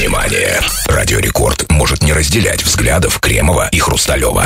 Внимание! Радио Рекорд может не разделять взглядов Кремова и Хрусталева.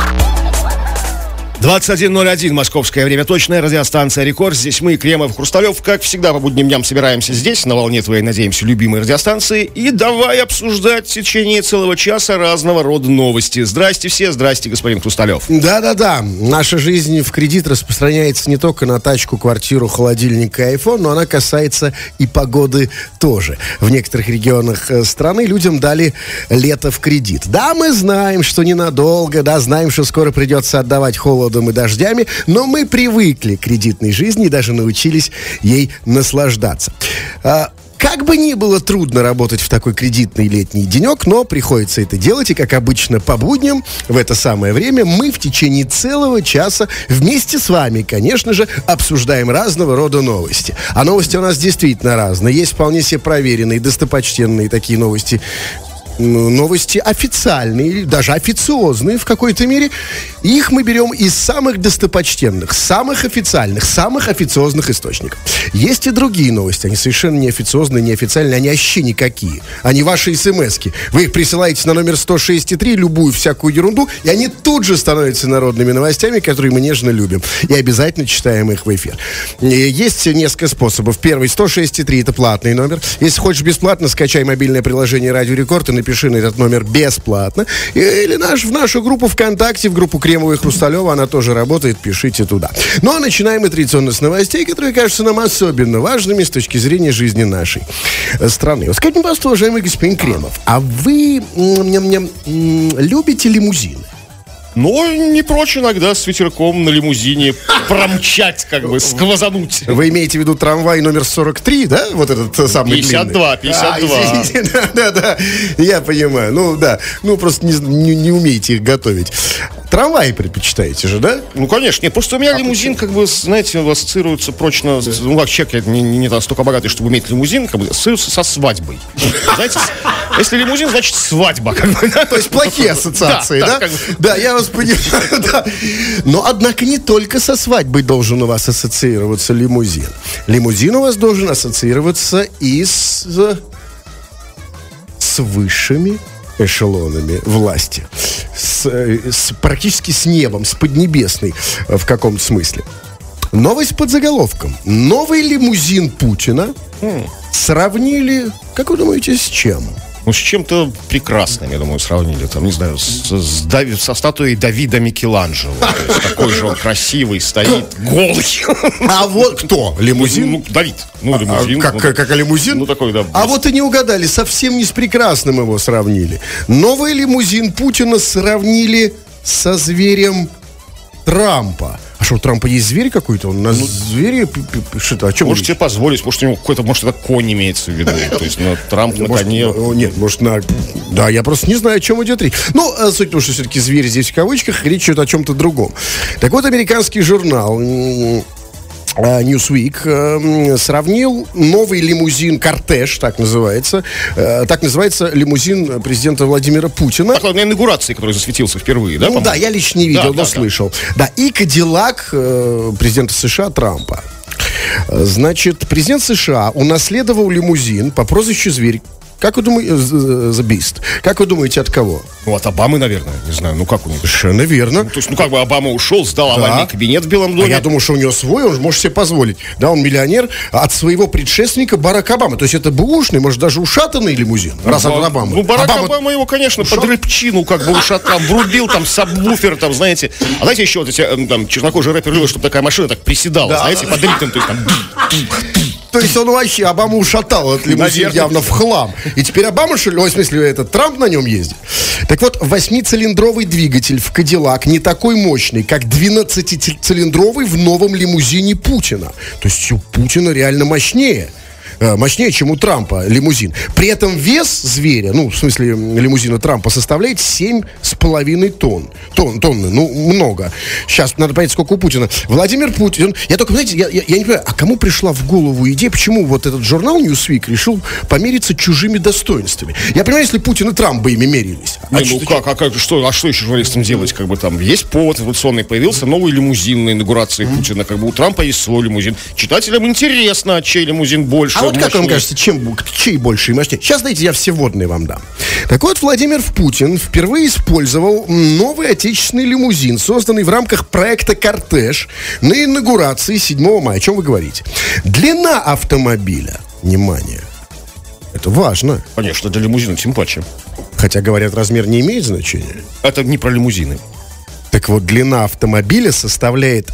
21:01 московское время, точная радиостанция «Рекорд». Здесь мы, Кремов, Хрусталев, как всегда, по будним дням собираемся здесь, на волне твоей, надеемся, любимой радиостанции. И давай обсуждать в течение целого часа разного рода новости. Здрасте все, здрасте, господин Хрусталев. Да-да-да, наша жизнь в кредит распространяется не только на тачку, квартиру, холодильник и айфон, но она касается и погоды тоже. В некоторых регионах страны людям дали лето в кредит. Да, мы знаем, что ненадолго, да, знаем, что скоро придется отдавать холодом и дождями, но мы привыкли к кредитной жизни и даже научились ей наслаждаться. Как бы ни было трудно работать в такой кредитный летний денек, но приходится это делать, и, как обычно, по будням в это самое время мы в течение целого часа вместе с вами, конечно же, обсуждаем разного рода новости. А новости у нас действительно разные. Есть вполне себе проверенные, достопочтенные такие новости, официальные, даже официозные в какой-то мере. Их мы берем из самых достопочтенных, самых официальных, самых официозных источников. Есть и другие новости. Они совершенно не официозные, не официальные, они вообще никакие. Они ваши смс-ки. Вы их присылаете на номер 106.3, любую всякую ерунду, и они тут же становятся народными новостями, которые мы нежно любим. И обязательно читаем их в эфир. Есть несколько способов. Первый, 106.3, это платный номер. Если хочешь бесплатно, скачай мобильное приложение «Радио Рекорд» и напиши на этот номер бесплатно. Или в нашу группу ВКонтакте, в группу Кремова и Хрусталева, она тоже работает, пишите туда. Ну, а начинаем мы традиционно с новостей, которые кажутся нам особенно важными с точки зрения жизни нашей страны. Вот скажите, пожалуйста, уважаемый господин Кремов, а вы любите лимузины? Но не прочь иногда с ветерком на лимузине промчать, как бы, сквозануть. Вы имеете в виду трамвай номер 43, да? Вот этот самый 52, длинный. 52. Да, я понимаю. Ну, да. Ну, просто не умеете их готовить. Трамваи предпочитаете же, да? Ну, конечно. Нет, просто у меня лимузин, как бы, знаете, ассоциируется прочно... Ну, как человек не настолько богатый, чтобы иметь лимузин, как бы, ассоциируется со свадьбой. Знаете, если лимузин, значит свадьба, как бы. То есть плохие ассоциации, да? Да, я вас понимаю, да. Но, однако, не только со свадьбой должен у вас ассоциироваться лимузин. Лимузин у вас должен ассоциироваться и с высшими эшелонами власти. Практически с небом, с поднебесной в каком-то смысле. Новость под заголовком. Новый лимузин Путина сравнили, как вы думаете, с чем? Ну, с чем-то прекрасным, я думаю, сравнили. Там, не знаю, со статуей Давида Микеланджело. То есть такой же он красивый, стоит, голый. А вот кто? Лимузин? Ну, Давид. Ну, лимузин. Как лимузин? Ну, такой, да. А вот и не угадали, совсем не с прекрасным его сравнили. Новый лимузин Путина сравнили со зверем Трампа. А что, у Трампа есть зверь какой-то? Он на звере что-то? О чем? Может, тебе позволить, может, у него какой-то, может, это конь имеется в виду. То есть, Трамп на коне. Нет, может, Да, я просто не знаю, о чем идет речь. Ну, суть в том, что все-таки зверь здесь в кавычках, речь идет о чем-то другом. Так вот, американский журнал Newsweek сравнил новый лимузин «Кортеж», так называется лимузин президента Владимира Путина. Так, на инаугурации, который засветился впервые, да? Ну, да, я лично не видел, но слышал. Да, и «Кадиллак» президента США Трампа. Значит, президент США унаследовал лимузин по прозвищу «Зверь». Как вы думаете, The Beast? Как вы думаете, от кого? Ну, от Обамы, наверное. Не знаю, ну как у них? Совершенно верно. Ну, то есть, как бы Обама ушел, сдал овальный кабинет в Белом доме. А я думаю, что у него свой, он может себе позволить. Да, он миллионер от своего предшественника Барака Обамы. То есть это бэушный, может, даже ушатанный лимузин, раз от Обамы. Ну, Барак Обама его, конечно, под рыбчину как бы ушатал, врубил там сабвуфер, там, знаете. А знаете, еще вот эти там чернокожие рэперы любят, чтобы такая машина так приседала, знаете, под ритм, то есть там... То есть он вообще, Обаму ушатал этот лимузин явно в хлам. И теперь Обама, в смысле, этот Трамп на нем ездит. Так вот, 8-цилиндровый двигатель в Кадиллак не такой мощный, как 12-цилиндровый в новом лимузине Путина. То есть у Путина реально мощнее, чем у Трампа лимузин. При этом вес зверя, ну, в смысле лимузина Трампа, составляет 7,5 тонны, ну, много. Сейчас надо понять, сколько у Путина. Владимир Путин, я только, знаете, я не понимаю, а кому пришла в голову идея, почему вот этот журнал Newsweek решил помериться чужими достоинствами? Я понимаю, если Путин и Трамп бы ими мерились. Что еще журналистам делать? Как бы там есть повод эволюционный, появился новый лимузин на инаугурации Путина, как бы у Трампа есть свой лимузин. Читателям интересно, чей лимузин больше. вот как вам кажется, чей больше и мощнее? Сейчас, знаете, я все водные вам дам. Так вот, Владимир Путин впервые использовал новый отечественный лимузин, созданный в рамках проекта «Кортеж» на инаугурации 7 мая. О чем вы говорите? Длина автомобиля, внимание, это важно. Конечно, для лимузина тем паче. Хотя, говорят, размер не имеет значения. Это не про лимузины. Так вот, длина автомобиля составляет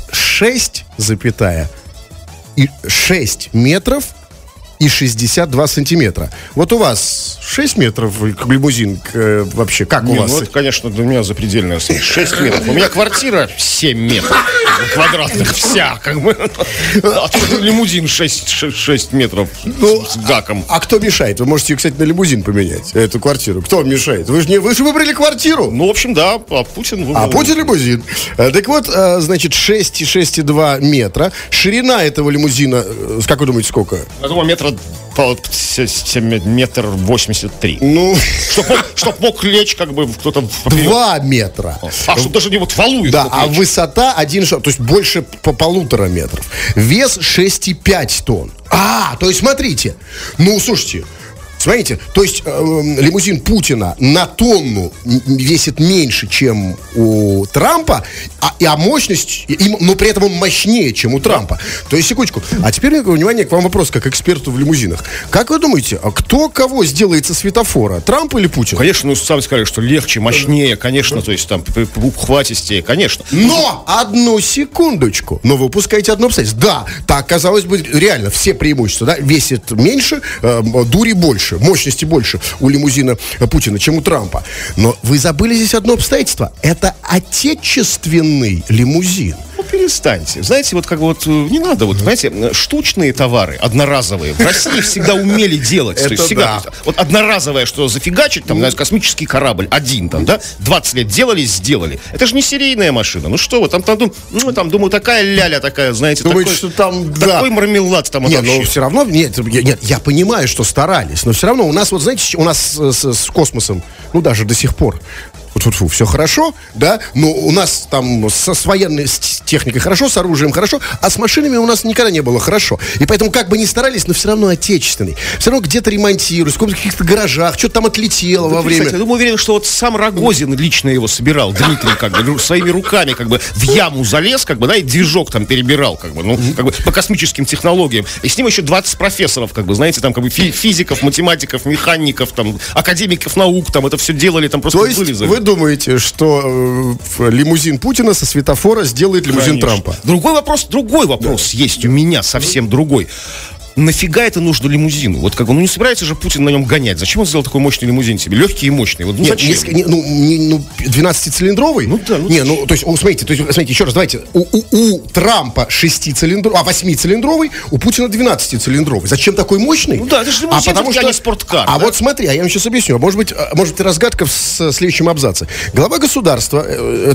6 метров и 62 сантиметра. Вот у вас 6 метров лимузин вообще, как у вас? Ну, это, конечно, для меня запредельная сумма. 6 метров. У меня квартира 7 метров квадратных вся, как бы. А тут лимузин 6 метров с гаком. А кто мешает? Вы можете, кстати, на лимузин поменять, эту квартиру. Кто мешает? Вы же выбрали квартиру. Ну, в общем, да, а Путин выбрал. А Путин лимузин. Так вот, значит, 6,2 метра. Ширина этого лимузина, как вы думаете, сколько? Я думаю, метр 83. Ну, чтоб мог лечь, как бы кто-то. 2 метра. А, чтобы даже не вот валует. Да, а высота 1 шаг, то есть больше по 1,5 метров. Вес 6,5 тонн. То есть смотрите. Ну, слушайте. Смотрите, то есть лимузин Путина на тонну весит меньше, чем у Трампа, а мощность, но при этом он мощнее, чем у Трампа. То есть, секундочку. А теперь, внимание, к вам вопрос, как эксперту в лимузинах. Как вы думаете, кто кого сделает со светофора? Трамп или Путин? Конечно, ну, сами сказали, что легче, мощнее, конечно, то есть там ухватистее, конечно. Но, одну секундочку, но вы упускаете одно обстоятельство. Да, так, казалось бы, реально, все преимущества, да, весит меньше, дури больше. Мощности больше у лимузина Путина, чем у Трампа. Но вы забыли здесь одно обстоятельство. Это отечественный лимузин. Ну, перестаньте. Знаете, вот как бы вот не надо, вот, знаете, штучные товары, одноразовые, в России всегда умели делать. Это то есть всегда, да. вот одноразовое, что зафигачить, там, знаете, космический корабль, один там, да, 20 лет делали, сделали. Это же не серийная машина. Ну что вы, там, думаю, такая ляля такая, знаете, думаете, что там, такой мармелад там. Нет, но все равно, нет, я понимаю, что старались, но все равно у нас, вот знаете, у нас с космосом, ну даже до сих пор, все хорошо, да, но у нас там с военной техникой хорошо, с оружием хорошо, а с машинами у нас никогда не было хорошо. И поэтому как бы ни старались, но все равно отечественный. Все равно где-то ремонтируют, в каких-то гаражах, что-то там отлетело во время. Я думаю, уверен, что вот сам Рогозин лично его собирал, Дмитрий, как бы, своими руками, как бы, в яму залез, как бы, да, и движок там перебирал, как бы, ну, как бы, по космическим технологиям. И с ним еще 20 профессоров, как бы, знаете, там, как бы, физиков, математиков, механиков, там, академиков наук, там, это все делали, там, просто вылезали. Вы думаете, что лимузин Путина со светофора сделает лимузин Трампа? Другой вопрос есть у меня, совсем другой. Нафига это нужно лимузину? Вот как бы, не собирается же Путин на нем гонять. Зачем он сделал такой мощный лимузин себе? Легкий и мощный. Вот, зачем? 12-цилиндровый? Ну да. То есть, смотрите, еще раз, давайте. У Трампа 8-цилиндровый, у Путина 12-цилиндровый. Зачем такой мощный? Ну да, это же лимузин, а не спорткар. Вот смотри, я вам сейчас объясню. Может быть, разгадка в следующем абзаце. Глава государства,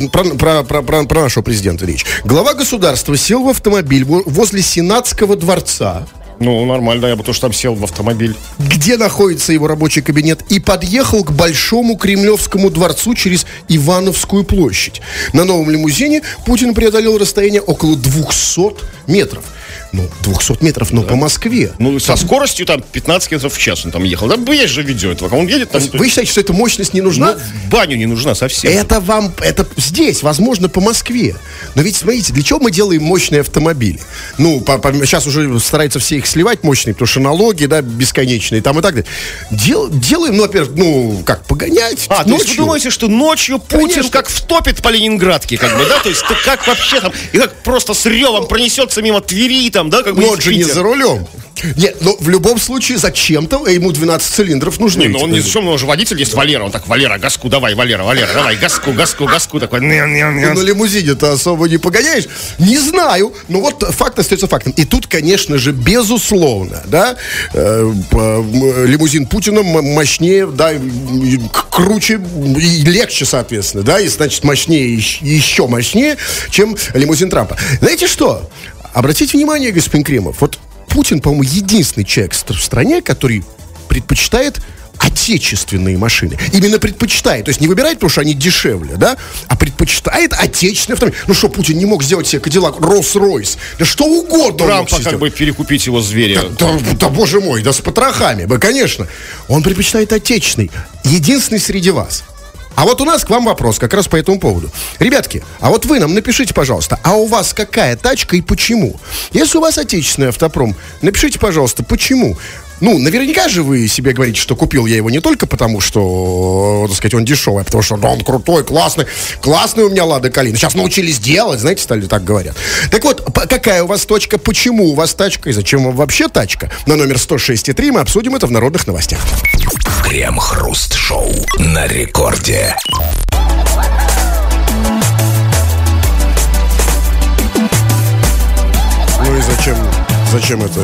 про нашего президента речь. Глава государства сел в автомобиль возле Сенатского дворца. Ну, нормально, я бы тоже там сел в автомобиль. Где находится его рабочий кабинет, и подъехал к Большому Кремлевскому дворцу через Ивановскую площадь. На новом лимузине Путин преодолел расстояние около 200 метров. 200 метров, но по Москве. Ну, со скоростью там 15 км в час он там ехал. Там есть же видео этого. Он едет там... Вы считаете, что эта мощность не нужна? В баню не нужна совсем. Это здесь, возможно, по Москве. Но ведь, смотрите, для чего мы делаем мощные автомобили? Сейчас уже стараются все их сливать мощные, потому что налоги, да, бесконечные, там и так далее. Делаем, во-первых, погонять ночью. То есть вы думаете, что ночью Путин, конечно, как втопит по Ленинградке, как бы, да? То есть как вообще там, и как просто с ревом пронесется мимо Твери, там, да, как бы. Но он же не за рулем. Нет, но в любом случае зачем-то ему 12 цилиндров нужны. Нет, он не зачем, он же водитель есть, Валера. Он так, Валера, газку давай, Валера, давай, газку, такой. На лимузине-то особо не погоняешь. Не знаю, но вот факт остается фактом. И тут, конечно же, безусловно, да, лимузин Путина мощнее, да, круче и легче, соответственно, да, и, значит, мощнее, еще мощнее, чем лимузин Трампа. Знаете что? Обратите внимание, господин Кремов, вот Путин, по-моему, единственный человек в стране, который предпочитает отечественные машины. Именно предпочитает. То есть не выбирает, потому что они дешевле, да? А предпочитает отечественные автомобили. Ну что, Путин не мог сделать себе Кадиллак, Роллс-Ройс? Да что угодно. Трампа как бы перекупить его зверя. Да, боже мой, да с потрохами. Да, конечно. Он предпочитает отечественный. Единственный среди вас. А вот у нас к вам вопрос как раз по этому поводу. Ребятки, а вот вы нам напишите, пожалуйста, а у вас какая тачка и почему? Если у вас отечественный автопром, напишите, пожалуйста, почему? Ну, наверняка же вы себе говорите, что купил я его не только потому, что, так сказать, он дешевый, а потому что да, он крутой, классный у меня Лада Калина. Сейчас научились делать, знаете, стали так говорят. Так вот, какая у вас точка, почему у вас тачка и зачем вам вообще тачка? На номер 106.3 мы обсудим это в народных новостях. Крем-хруст-шоу на рекорде. Ну и зачем это?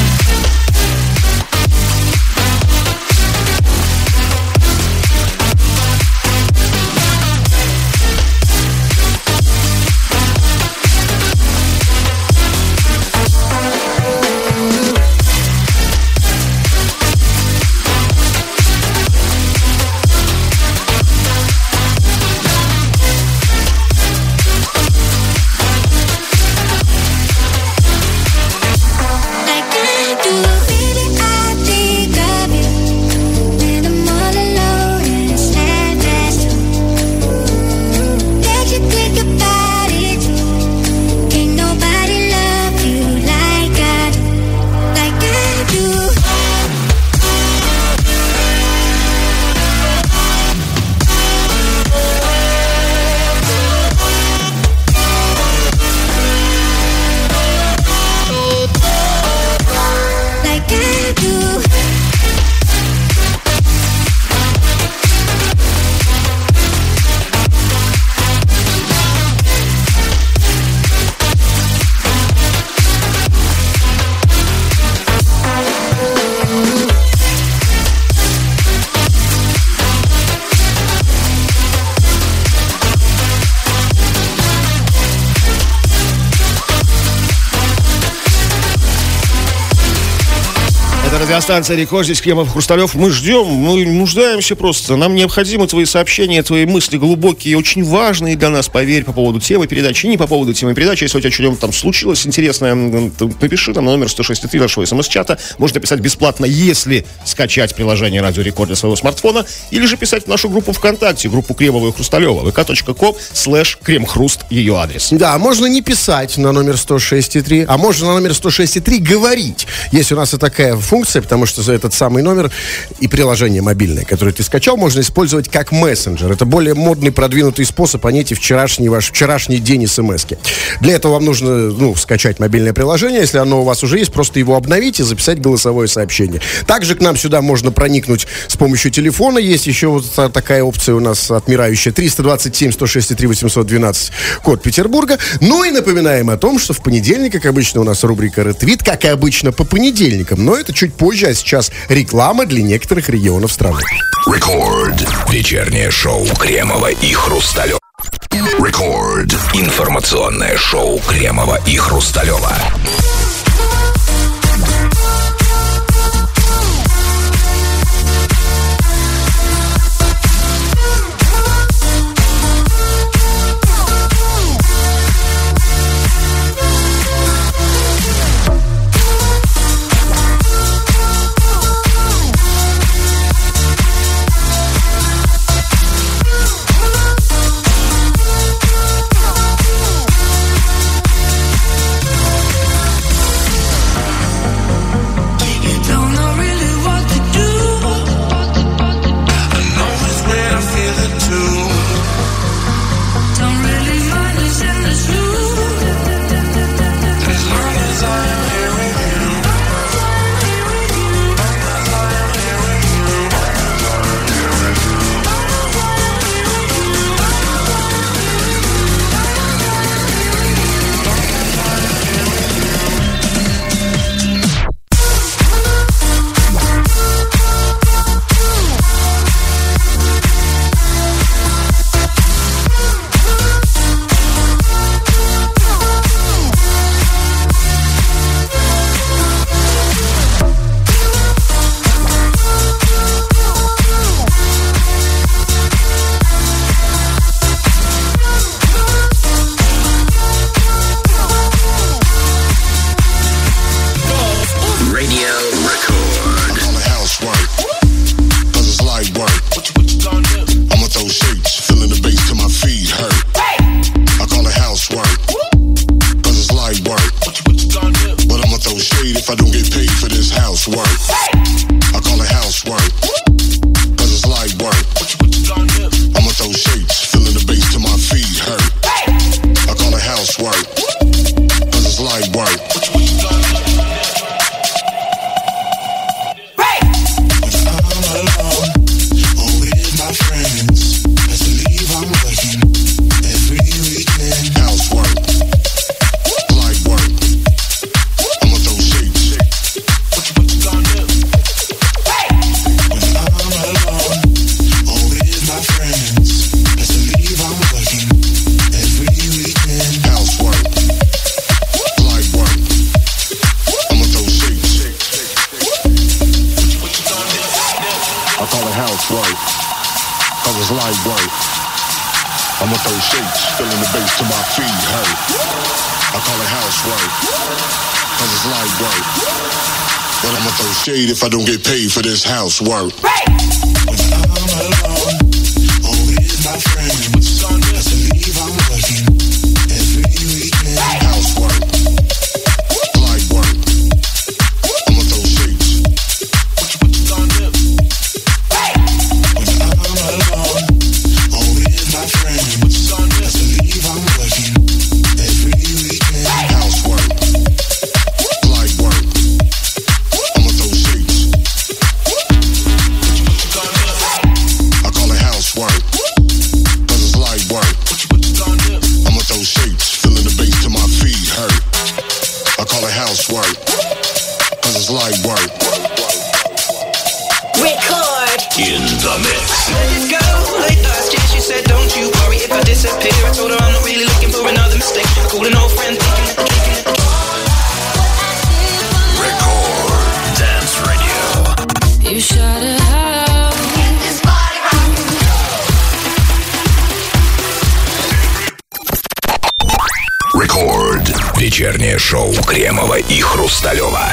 Радиостанция «Рекорд», здесь Кремов, Хрусталев. Мы ждем, мы нуждаемся просто. Нам необходимы твои сообщения, твои мысли глубокие, очень важные для нас, поверь, по поводу темы передачи, не по поводу темы передачи. Если у тебя что-нибудь там случилось интересное, напиши нам на номер 106.3 нашего СМС-чата. Можно написать бесплатно, если скачать приложение «Радио Рекорд» для своего смартфона, или же писать в нашу группу ВКонтакте, группу Кремова и Хрусталева, vk.com/кремхруст, ее адрес. Да, можно не писать на номер 106.3, а можно на номер 106.3 говорить, если у нас и такая функция, потому что за этот самый номер и приложение мобильное, которое ты скачал, можно использовать как мессенджер. Это более модный, продвинутый способ, а не эти ваш вчерашний день смс-ки. Для этого вам нужно, скачать мобильное приложение. Если оно у вас уже есть, просто его обновить и записать голосовое сообщение. Также к нам сюда можно проникнуть с помощью телефона. Есть еще вот такая опция у нас отмирающая. 327-106-3-812, код Петербурга. Ну и напоминаем о том, что в понедельник, как обычно, у нас рубрика «Ретвит», как и обычно, по понедельникам. Но это чуть позже, а сейчас реклама для некоторых регионов страны. Рекорд. Вечернее шоу Кремова и Хрусталева. Рекорд. Информационное шоу Кремова и Хрусталева. call it housework, cause it's light work. I'ma throw shakes, feeling the bass to my feet hurt. I call it housework, cause it's light work. But I'ma throw shade if I don't get paid for this housework. Right. When I'm alone, always my friend. What's on this? Believe I'm working every weekend. Housework, light work. I'ma throw shakes. What you gonna do? Right. When I'm alone, always my friend. What's on this? Believe I'm working every weekend. Housework, light work. I'ma throw shakes. What you gonna do? I call it housework, cause it's light work. What you gonna do? I'ma throw shakes, feeling the bass to my feet hurt. I call it housework, cause it's light work. Record. In the mix. Let it go. Late last year she said, don't you worry if I disappear. I told her I'm not really looking for another mistake. I called an old friend thinking that Record Dance Radio. You shut it out. Рекорд. Вечернее шоу Кремова и Хрусталева.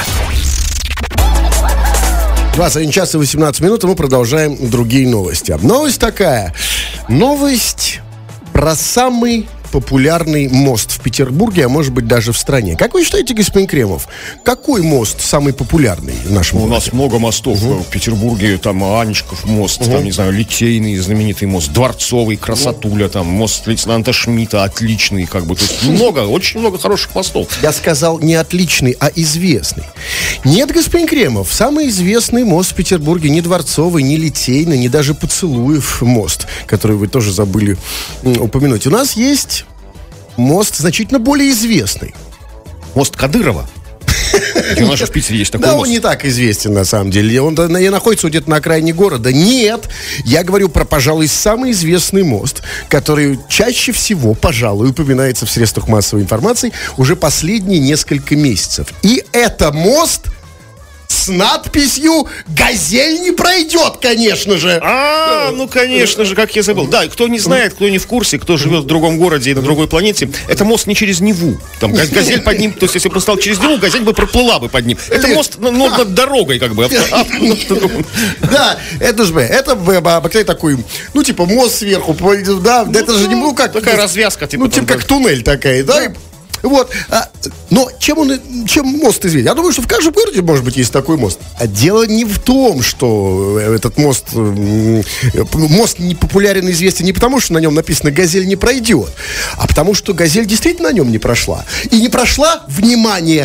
21 час и 18 минут, и мы продолжаем другие новости. Новость такая. Новость про самый популярный мост в Петербурге, а может быть даже в стране. Как вы считаете, господин Кремов, какой мост самый популярный в нашем У городе? нас много мостов в Петербурге, там Анечков мост, там, не знаю, Литейный знаменитый мост, Дворцовый, Красотуля, там, мост лейтенанта Шмидта, отличный, как бы, то есть много, очень много хороших мостов. Я сказал не отличный, а известный. Нет, господин Кремов, самый известный мост в Петербурге не Дворцовый, не Литейный, не даже Поцелуев мост, который вы тоже забыли упомянуть. У нас есть мост значительно более известный. Мост Кадырова. У нас же в Питере есть такой Да, мост. он не так известен, на самом деле. Он не находится где-то на окраине города. Нет, я говорю про, пожалуй, самый известный мост, который чаще всего, пожалуй, упоминается в средствах массовой информации уже последние несколько месяцев. И это мост с надписью «Газель не пройдет», конечно же. Ну, конечно же, как я забыл. Да, кто не знает, кто не в курсе, кто живет в другом городе и на другой планете, это мост не через Неву. Там газель под ним, то есть если бы он стал через Неву, газель бы проплыла бы под ним. Это мост над дорогой, как бы. Да, это же, это такой, ну, типа, мост сверху, да, это же не, ну, как... Такая развязка, типа. Ну, типа, как туннель такая, да? Вот. Но чем мост известен? Я думаю, что в каждом городе, может быть, есть такой мост. А дело не в том, что этот мост не популярен и известен не потому, что на нем написано «Газель не пройдет», а потому, что «Газель» действительно на нем не прошла. И не прошла, внимание,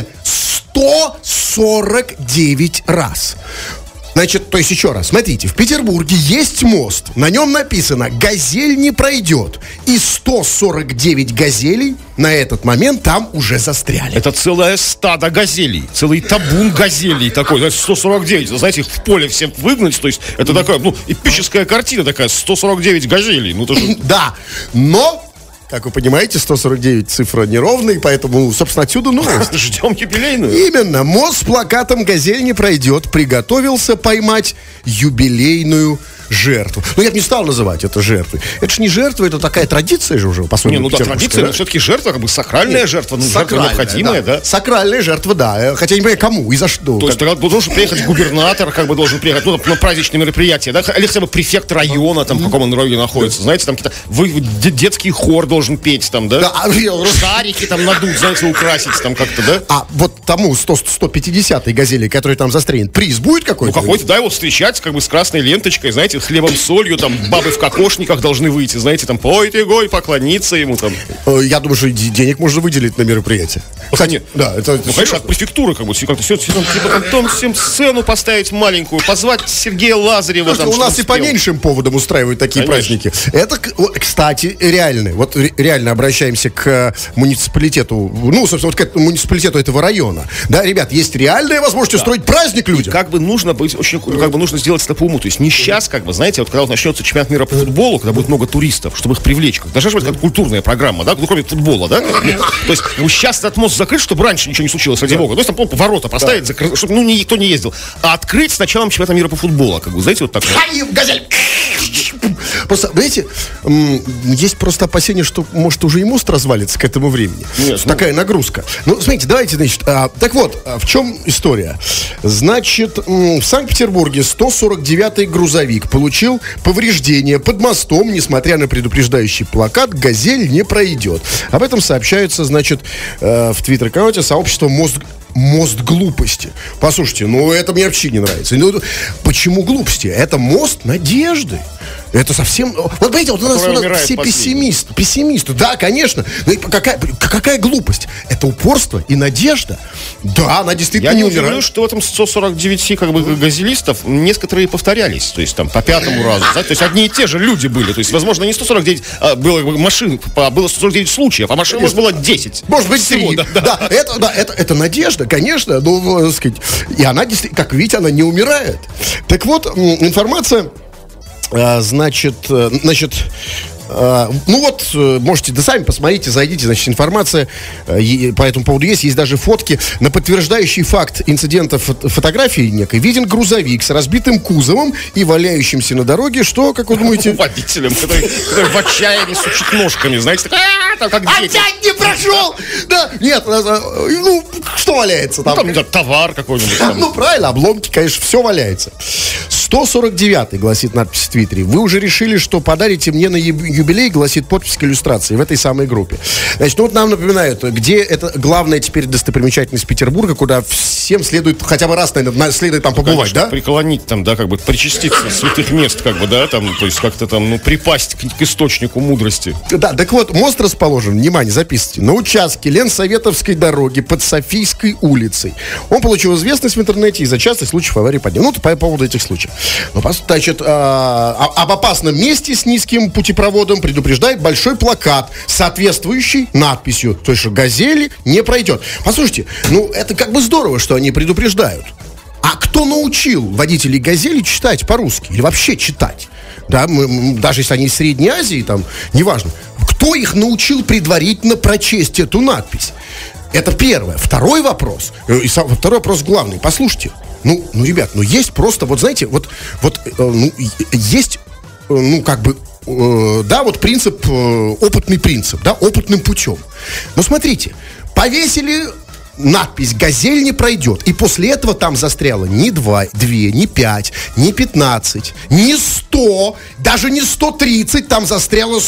149 раз. Значит, то есть еще раз, смотрите, в Петербурге есть мост, на нем написано «Газель не пройдет», и 149 газелей на этот момент там уже застряли. Это целое стадо газелей, целый табун газелей такой, знаете, 149, знаете, их в поле всем выгнать, то есть это такая, ну, эпическая картина такая, 149 газелей, ну, это же... Да, но... Как вы понимаете, 149 цифра неровная, поэтому, собственно, отсюда новость. Ждем юбилейную. Именно. Мост с плакатом «Газель не пройдет» приготовился поймать юбилейную жертву. Но я бы не стал называть это жертвой. Это же не жертва, это такая традиция же уже, по сути. Не, ну да, традиция, но все-таки жертва, как бы сакральная жертва, ну, жертва необходимая, да. Сакральная жертва, да. Хотя не понимаю, кому и за что. То есть должен приехать губернатор, как бы должен приехать, ну, на праздничное мероприятие, да, или хотя бы префект района, там, в каком он районе находится, знаете, там какие-то детский хор должен петь, там, да? Шарики там надуть, знаете, украсить там как-то, да? А вот тому 150-й газели, который там застрянет, приз будет какой-то? Ну, какой-то, да, его встречать, как бы, с красной ленточкой, знаете, хлебом, солью, там, бабы в кокошниках должны выйти, знаете, там, пойте, гой, поклониться ему, там. Я думаю, что денег можно выделить на мероприятие. Кстати, да, это... Ну, конечно, от префектуры, как бы, как-то все, типа, там всем сцену поставить маленькую, позвать Сергея Лазарева. Там, у нас и по меньшим поводам устраивают такие праздники. Это, кстати, реально. Вот реально обращаемся к муниципалитету, ну, собственно, вот к муниципалитету этого района. Да, ребят, есть реальная возможность устроить праздник людям. Как бы нужно быть очень, как бы нужно сделать это по уму. То есть не сейчас, как бы, знаете, вот когда вот начнется чемпионат мира по футболу, когда будет много туристов, чтобы их привлечь, должна же быть как культурная программа, да, ну, кроме футбола, да? То есть сейчас этот мост закрыть, чтобы раньше ничего не случилось, ради бога. То есть там ворота поставить, чтобы никто не ездил. А открыть с началом чемпионата мира по футболу, как бы, знаете, вот так. Газель! Просто, знаете, есть просто опасение, что, может, уже и мост развалится к этому времени. Нет, такая нагрузка. Ну, смотрите, давайте, значит, так вот, в чем история? Значит, в Санкт-Петербурге 149-й грузовик получил повреждения под мостом, несмотря на предупреждающий плакат «Газель не пройдет». Об этом сообщается, значит, в твиттер-аккаунте сообщества «Мост глупости». Послушайте, ну это мне вообще не нравится. Ну, почему глупости? Это мост надежды. Это совсем... Вот, понимаете, вот у нас все пессимисты. Да, конечно. Но какая глупость? Это упорство и надежда. Да, она действительно не умирает. Я не удивлюсь, что в этом 149 как бы газелистов некоторые повторялись. То есть там по 5-му разу. Да? То есть одни и те же люди были. То есть, возможно, не 149 было машин, было 149 случаев, а машин, может, было 10. Может быть, 3. Да, это надежда, конечно. Ну, так сказать, и она действительно, как видите, она не умирает. Так вот, информация... Значит, ну вот, можете, да сами посмотрите, зайдите, значит, информация по этому поводу есть даже фотки. На подтверждающий факт инцидента фотографии некой виден грузовик с разбитым кузовом и валяющимся на дороге, что, как вы думаете... Водителем, который в отчаянии сучит ножками, знаете, там как дети. Опять не прошел! Да, нет, ну, что валяется там? Ну, там товар какой-нибудь. Ну, правильно, обломки, конечно, все валяется. 149-й, гласит надпись в Твиттере. Вы уже решили, что подарите мне на юбилей, гласит подпись к иллюстрации в этой самой группе. Значит, ну вот нам напоминают, где это главная теперь достопримечательность Петербурга, куда всем следует хотя бы раз, наверное, следует там побывать, конечно, да? Преклонить там, да, как бы причаститься святых мест, как бы, да, там, то есть как-то там, ну, припасть к источнику мудрости. Да, так вот, мост расположен, внимание, записывайте, на участке Ленсоветовской дороги под Софийской улицей. Он получил известность в интернете из-за частых случаев аварий под ним. Ну, по поводу этих случаев. Ну, значит, об опасном месте с низким путепроводом предупреждает большой плакат, соответствующий надписью, то есть, что «Газели не пройдет». Послушайте, ну, это как бы здорово, что они предупреждают. А кто научил водителей «Газели» читать по-русски? Или вообще читать? Да, даже если они из Средней Азии, там, неважно. Кто их научил предварительно прочесть эту надпись? Это первое. Второй вопрос, второй вопрос главный. Послушайте, ну, ребят, ну, есть просто, вот знаете, ну, есть, ну, как бы, да, вот принцип, опытный принцип, да, опытным путем. Но смотрите, повесили надпись «Газель не пройдет». И после этого там застряло не 2, не 5, не 15, не 100, даже не 130, там застряло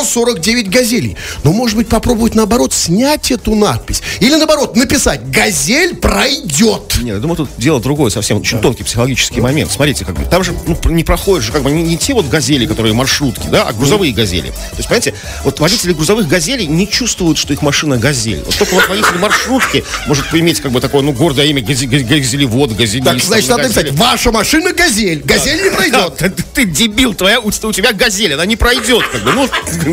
149 «Газелей». Но, может быть, попробовать, наоборот, снять эту надпись. Или, наоборот, написать «Газель пройдет». Нет, я думаю, тут дело другое, совсем очень тонкий психологический момент. Смотрите, как бы, там же не проходят же как бы не те вот «Газели», которые маршрутки, да, а грузовые «Газели». То есть, понимаете, вот водители грузовых «Газелей» не чувствуют, что их машина «Газель». Вот только вот водители маршрутки может иметь как бы такое, ну, гордое имя газелевод, газелист. Так, значит, надо написать: ваша машина «Газель». «Газель» не пройдет. Ты дебил, у тебя «Газель», она не пройдет, как бы, ну,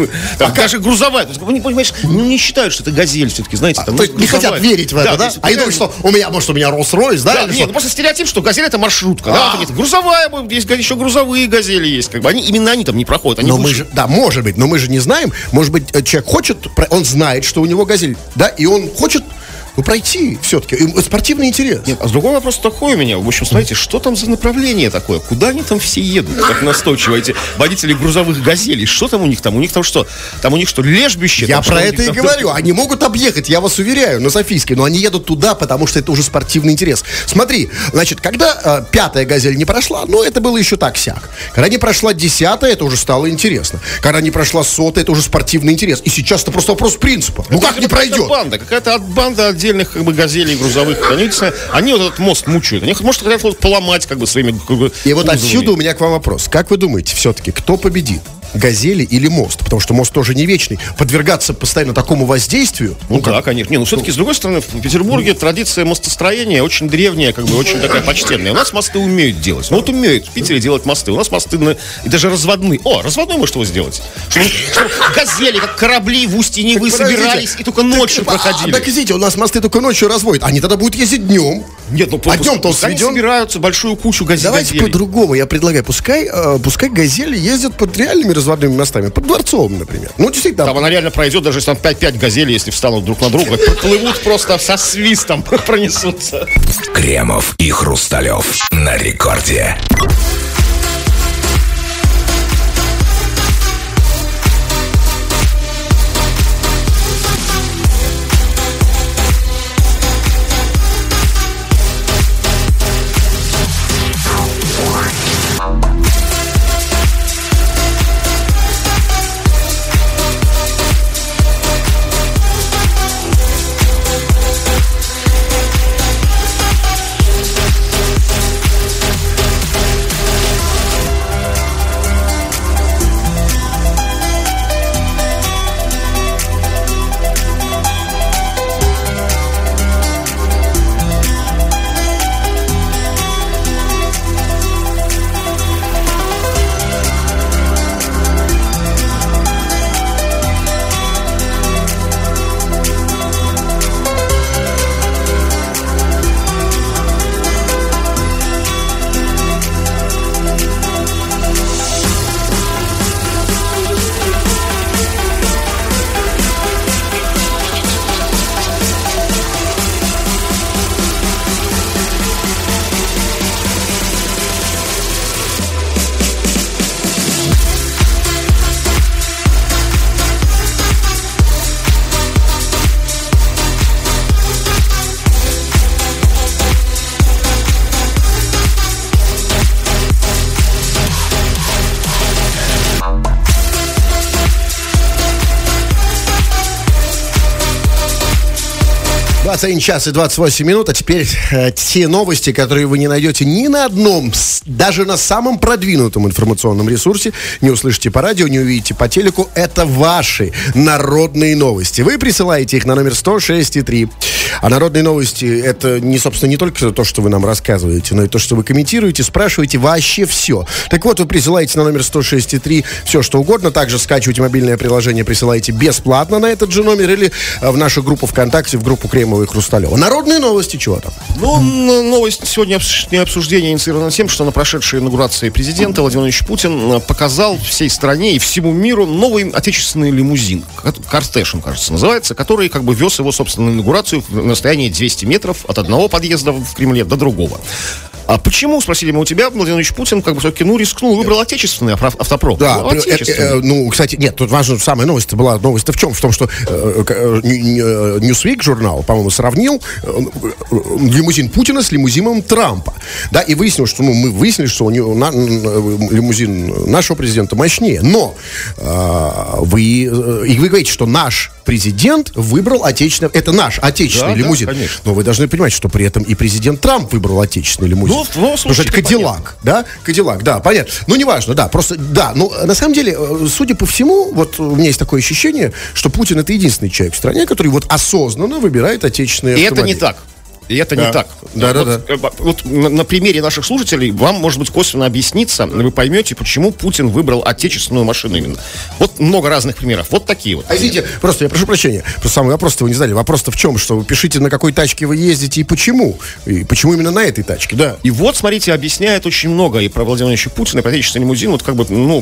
даже грузовая. То есть, вы не понимаешь, ну, не считают, что это «Газель» все-таки, знаете. То есть не хотят верить в это, да? А я думаю, что у меня Роллс-Ройс, да? Нет, ну, просто стереотип, что «Газель» это маршрутка, да? Нет, грузовая, есть еще грузовые «Газели» есть, как бы, именно они там не проходят. Но мы же, да, может быть, но мы же не знаем, может быть, человек хочет, он знает, что у него «Газель», да, и он хочет, ну, пройти все-таки. Спортивный интерес. Нет, а другой вопрос такой у меня. В общем, смотрите, что там за направление такое? Куда они там все едут? Так настойчиво эти водители грузовых «Газелей». Что там у них там? У них там что? Там у них что, лежбище? Я там, про это и говорю. Они могут объехать, я вас уверяю, на Софийской. Но они едут туда, потому что это уже спортивный интерес. Смотри, значит, когда 5-я «Газель» не прошла, ну, это было еще так-сяк. Когда не прошла 10-я, это уже стало интересно. Когда не прошла 100-я, это уже спортивный интерес. И сейчас это просто вопрос принципа. Ну, как не пройдет? Какая-то банда отдельных как бы «Газелей» грузовых. Они вот этот мост мучают. Они, может, хотят поломать как бы своими... И вот отсюда у меня к вам вопрос. Как вы думаете, все-таки, кто победит? газели или мост? Потому что мост тоже не вечный. Подвергаться постоянно такому воздействию... Ну да, конечно. Не, ну все-таки, с другой стороны, в Петербурге традиция мостостроения очень древняя, как бы очень такая почтенная. У нас мосты умеют делать. Ну вот умеют в Питере делать мосты. У нас мосты и даже разводные. О, разводной может его сделать. Чтобы газели, как корабли в устье Невы собирались и только ночью проходили. Так, извините, у нас мосты только ночью разводят. Они тогда будут ездить днем. Нет, ну а днем-то он они сведен. собираются большую кучу газелей. Давайте по-другому. Я предлагаю, пускай газели ездят под реальными разводными мостами. Под Дворцовым, например. Ну, действительно. Там она реально пройдет, даже если там 5 газелей, если встанут друг на друга, проплывут просто со свистом, пронесутся. Кремов и Хрусталев на рекорде. Час и 28 минут, а теперь те новости, которые вы не найдете ни на одном, даже на самом продвинутом информационном ресурсе, не услышите по радио, не увидите по телеку, это ваши народные новости. Вы присылаете их на номер 106,3. А народные новости, это, собственно, не только то, что вы нам рассказываете, но и то, что вы комментируете, спрашиваете, вообще все. Так вот, вы присылаете на номер 106,3 все, что угодно. Также скачивайте мобильное приложение, присылаете бесплатно на этот же номер или в нашу группу ВКонтакте, в группу Кремова и Хрусталева. Народные новости, чего там? Ну, новость сегодня обсуждение инициировано тем, что на прошедшей инаугурации президента Владимир Владимирович Путин показал всей стране и всему миру новый отечественный лимузин. Кортеж, он, кажется, называется, который как бы вез его, собственно, на инаугурацию на расстоянии 200 метров от одного подъезда в Кремле до другого. А почему, спросили мы у тебя, Владимир Владимирович Путин, как бы все-таки, рискнул, выбрал отечественный автопром. Да, кстати, нет, тут важно, самая новость была, новость-то в чем? В том, что Newsweek журнал, по-моему, сравнил лимузин Путина с лимузином Трампа. Да, и выяснилось, что, мы выяснили, что у него лимузин нашего президента мощнее. Но вы говорите, что наш президент выбрал отечественный, это наш отечественный лимузин. Да, но вы должны понимать, что при этом и президент Трамп выбрал отечественный лимузин. Потому что это Кадиллак, да? Кадиллак, да, понятно. Ну, неважно, да, просто, да. Но на самом деле, судя по всему, вот у меня есть такое ощущение, что Путин это единственный человек в стране, который вот осознанно выбирает отечественные автомобили. И это не так. И это не так. Вот на примере наших слушателей вам, может быть, косвенно объяснится, вы поймете, почему Путин выбрал отечественную машину именно. Вот много разных примеров. Вот такие вот. А извините, просто я прошу прощения. Просто самый вопрос-то вы не знали. Вопрос-то в чем? Что вы пишите, на какой тачке вы ездите и почему? И почему именно на этой тачке, да? И вот, смотрите, объясняет очень много и про Владимира Владимировича Путина, и про отечественный лимузин, вот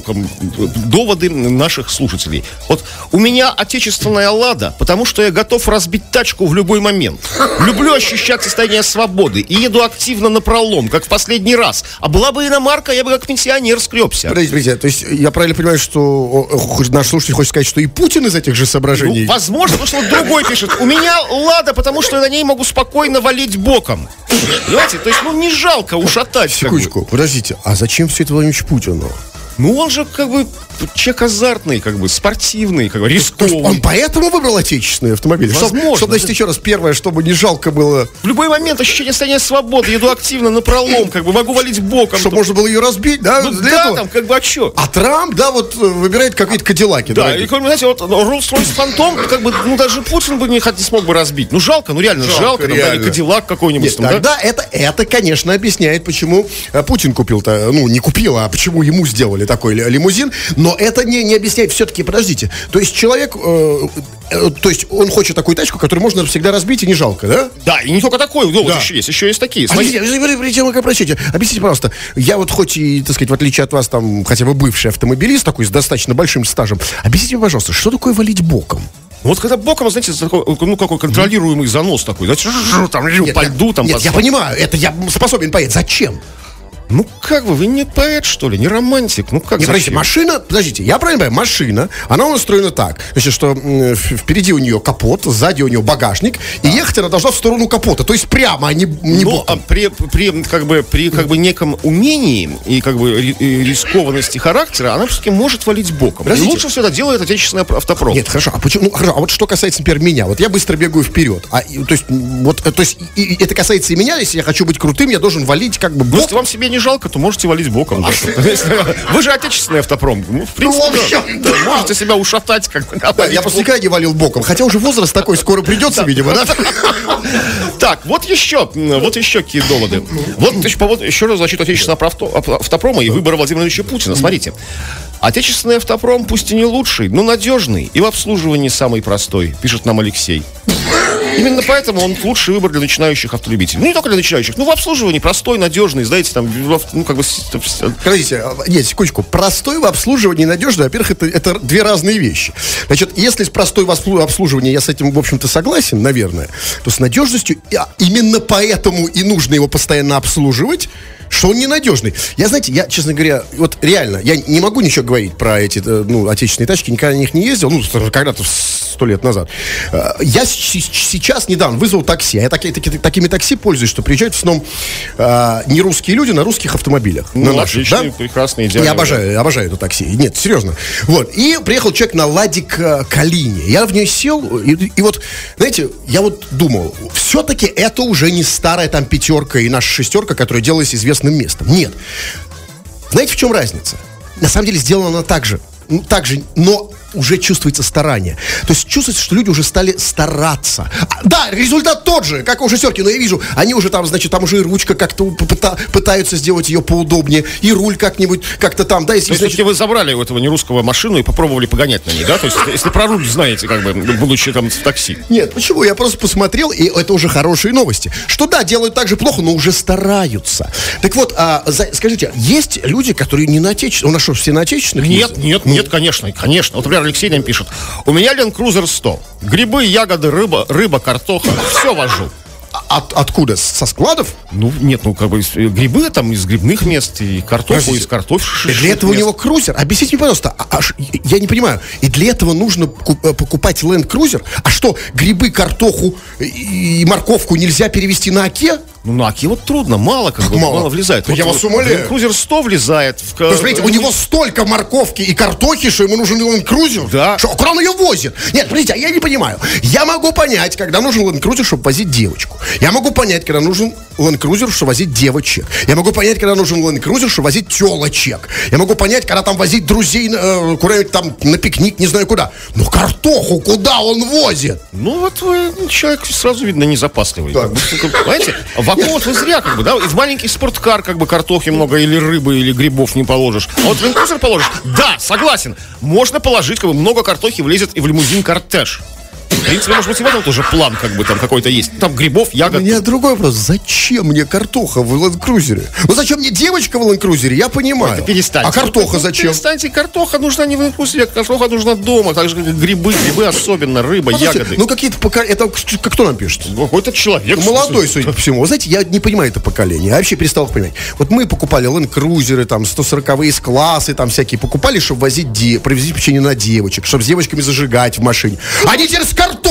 доводы наших слушателей. Вот у меня отечественная «Лада», потому что я готов разбить тачку в любой момент. Люблю ощущать состояние свободы и еду активно напролом, как в последний раз. А была бы иномарка, я бы как пенсионер скребся. Подождите, то есть я правильно понимаю, что наш слушатель хочет сказать, что и Путин из этих же соображений? Ну, возможно, потому что вот другой пишет. У меня «Лада», потому что я на ней могу спокойно валить боком. Понимаете? То есть, не жалко ушатать. Секундочку, подождите, а зачем все это Владимирович Путину? Ну, он же как бы человек азартный, как бы спортивный, как бы рисковый. Он поэтому выбрал отечественные автомобили? Возможно. Чтобы, значит, еще раз, первое, чтобы не жалко было... В любой момент ощущение состояния свободы. Еду активно напролом, как бы могу валить боком. Чтобы можно было ее разбить, да? Ну, для да, этого? там, как бы, а что? А Трамп, да, вот выбирает какие-то кадиллаки. Да, дорогие. и, знаете, вот Rolls-Royce Phantom, как бы, ну, даже Путин бы не смог бы разбить. Ну, жалко, ну, реально жалко. Там, реально. или Кадиллак какой-нибудь. Нет, там, да? тогда это, конечно, объясняет, почему Путин купил-то, ну, не купил, а почему ему сделали такой лимузин, но это не объясняет, все-таки, подождите, то есть человек, то есть он хочет такую тачку, которую можно всегда разбить и не жалко, да? Да, и не только такой, ну, Да. вот еще есть такие. Смотрите. Объясните, пожалуйста, я вот хоть и, так сказать, в отличие от вас, там, хотя бы бывший автомобилист, такой с достаточно большим стажем, объясните мне, пожалуйста, что такое валить боком? Вот когда боком, знаете, такой, ну, какой контролируемый занос такой, знаете, там, по льду, там, Нет, я понимаю, это я способен понять, зачем? Ну, как вы не поэт, что ли, не романтик? Ну, как Не, подождите, зачем? машина, подождите, я правильно понимаю, машина, она устроена так, значит, что впереди у нее капот, сзади у нее багажник, и ехать она должна в сторону капота, то есть прямо, а не Ну, боком. при неком умении и как бы рискованности характера, она все-таки может валить боком. И Подождите. лучше всего это делает отечественный автопром. Нет, хорошо, а почему? Ну, хорошо, а вот что касается, например, меня, вот я быстро бегаю вперед, то есть это касается и меня, если я хочу быть крутым, я должен валить как бы Ну, боком. если вам себе не жалко, то можете валить боком. Да. Вы же отечественный автопром. Ну, в принципе, в общем, да. да. Можете себя ушатать, как бы. Да, я просто никогда не валил боком, хотя уже возраст такой скоро придется, видимо, да? Так, вот еще какие доводы. Вот еще раз защиту отечественного автопрома и выбора Владимира Владимировича Путина. Смотрите. Отечественный автопром, пусть и не лучший, но надежный и в обслуживании самый простой, пишет нам Алексей. Именно поэтому он лучший выбор для начинающих автолюбителей. Ну, не только для начинающих, но в обслуживании простой, надежный, знаете, там, ну, как бы... Подождите, нет, секундочку. Простой в обслуживании и надежный, во-первых, это две разные вещи. Значит, если с простой в обслуживании я с этим, в общем-то, согласен, наверное, то с надежностью именно поэтому и нужно его постоянно обслуживать, что он ненадежный. Знаете, честно говоря, вот реально, я не могу ничего говорить про эти, отечественные тачки, никогда на них не ездил, когда-то 100 лет назад. Я сейчас недавно вызвал такси, а я такими такси пользуюсь, что приезжают в основном не русские люди на русских автомобилях. Ну, на наших, отличный, прекрасный, идеальный. Я обожаю это такси. Нет, серьезно. Вот. И приехал человек на Ладик Калине. Я в нее сел, и вот, знаете, я вот думал, все-таки это уже не старая там пятерка и наша шестерка, которая делалась известным местом. Нет. Знаете, в чем разница? На самом деле сделана она так же, но уже чувствуется старание. То есть чувствуется, что люди уже стали стараться. Да, результат тот же, как у шестерки, но я вижу, они уже там, значит, там уже и ручка как-то пытаются сделать ее поудобнее, и руль как-нибудь, как-то там, да, если... То есть, значит, вы забрали у этого нерусского машину и попробовали погонять на ней, да? То есть, если про руль знаете, как бы, будучи там в такси. Нет, почему? Я просто посмотрел, и это уже хорошие новости. Что да, делают так же плохо, но уже стараются. Так вот, скажите, есть люди, которые не на отечественных... У нас что, все на отечественных? Нет, конечно. Вот, например, Алексей нам пишет. У меня Land Cruiser 100. Грибы, ягоды, рыба, картоха. Все вожу. Откуда? Со складов? Ну, нет, как бы грибы там из грибных мест, и картоху из картофельных. Для этого у него крузер. Объясните мне, пожалуйста, я не понимаю. И для этого нужно покупать Land Cruiser? А что, грибы, картоху и морковку нельзя перевести на Оке? Ну, на Оке вот трудно, мало влезает. Я вас умоляю. Land Cruiser 100 влезает. То есть, смотрите, у него столько морковки и картохи, что ему нужен Land Cruiser? Да. Что, куда он ее возит? Нет, смотрите, я не понимаю. Я могу понять, когда нужен Land Cruiser, чтобы возить девочку. Я могу понять, когда нужен Land Cruiser, чтобы возить девочек. Я могу понять, когда нужен Land Cruiser, чтобы возить телочек. Я могу понять, когда там возить друзей куда-нибудь там на пикник, не знаю куда. Но картоху куда он возит? Ну, вот вы, человек сразу видно не запасливый. Так. Понимаете? В Оку вот вы зря, как бы, да, и в маленький спорткар, как бы, картохи много или рыбы, или грибов не положишь. А вот в Land Cruiser положишь. Да, согласен. Можно положить, как бы, много картохи влезет и в лимузин-кортеж. В принципе, может быть, и в этом тоже план, как бы, там какой-то есть. Там грибов, ягод. У меня другой вопрос. Зачем мне картоха в Land Cruiser? Ну, зачем мне девочка в Land Cruiser? Я понимаю. Это перестаньте. А картоха зачем? Перестаньте. Картоха нужна не в Land Cruiser, картоха нужна дома. Так же, как грибы особенно, рыба, ягоды. Ну, какие-то это кто нам пишет? Какой-то человек. Молодой, судя по всему. Вы знаете, я не понимаю это поколение. Я вообще перестал их понимать. Вот мы покупали Land Cruiser, там, 140-е S-классы, там всякие покупали, чтобы провозить печенье на девочек, чтобы с девочками зажигать в машине. Они теперь с картохой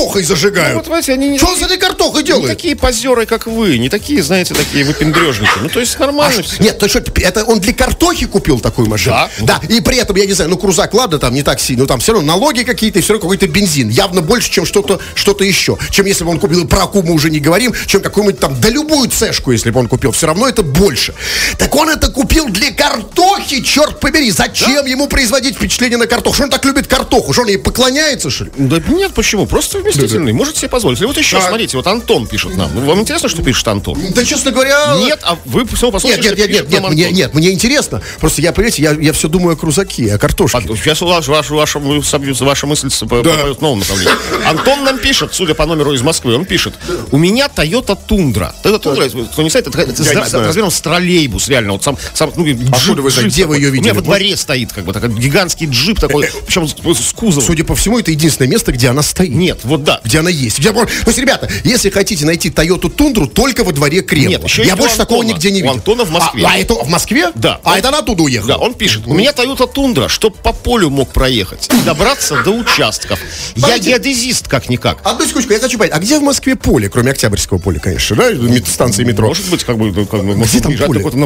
картохой зажигают. Вот, знаете, они не Что он с этой картохой не делает? такие позеры, как вы, не такие, знаете, такие выпендрежники. Ну, то есть нормально все. Нет, то что, это он для картохи купил такую машину? Да. Да, и при этом, я не знаю, крузак, ладно, там не так сильно, но там все равно налоги какие-то, и все равно какой-то бензин. Явно больше, чем что-то еще. Чем если бы он купил, про Аку мы уже не говорим, чем какую-нибудь там, да любую цешку, если бы он купил, все равно это больше. Так он это купил для картохи, черт побери. Зачем ему производить впечатление на картоху? Что он так любит картоху? Что он ей поклоняется, что ли? Да нет, почему? Просто вместительный. Можете себе позволить. И вот еще, Так. смотрите, вот Антон пишет нам. Вам интересно, что пишет Антон? Да, честно говоря... Нет, а вы все послушайте, что пишет нам Антон. Нет, мне интересно. Просто понимаете, я все думаю о крузаке, о картошке. Сейчас ваша мысль попадет в новом направлении. Антон нам пишет, судя по номеру из Москвы, он пишет: у меня Toyota Tundra. Toyota Tundra, кто не знает, это размером с троллейбус, реально. Вот сам, Откуда вы знаете, где вы ее видели? У меня во дворе стоит, как бы, такой гигантский джип такой, причем с кузовом. Судя по всему, это единственное место, где она стоит. Нет, вот да. Где она есть. То есть, ребята, если хотите найти Toyota Тундру, только во дворе Кремова. Нет, еще я есть больше у такого Антона. нигде не У видел. Антона в Москве. А это в Москве? Да. А это она оттуда уехала? Да, он пишет: у меня Toyota Tundra, чтоб по полю мог проехать и добраться до участков. Я Подожди. геодезист, как-никак. Одну секундочку, я хочу понять, а где в Москве поле, кроме Октябрьского поля, конечно, да, станции метро? Может быть, как бы Где может там уезжать поле? какое-то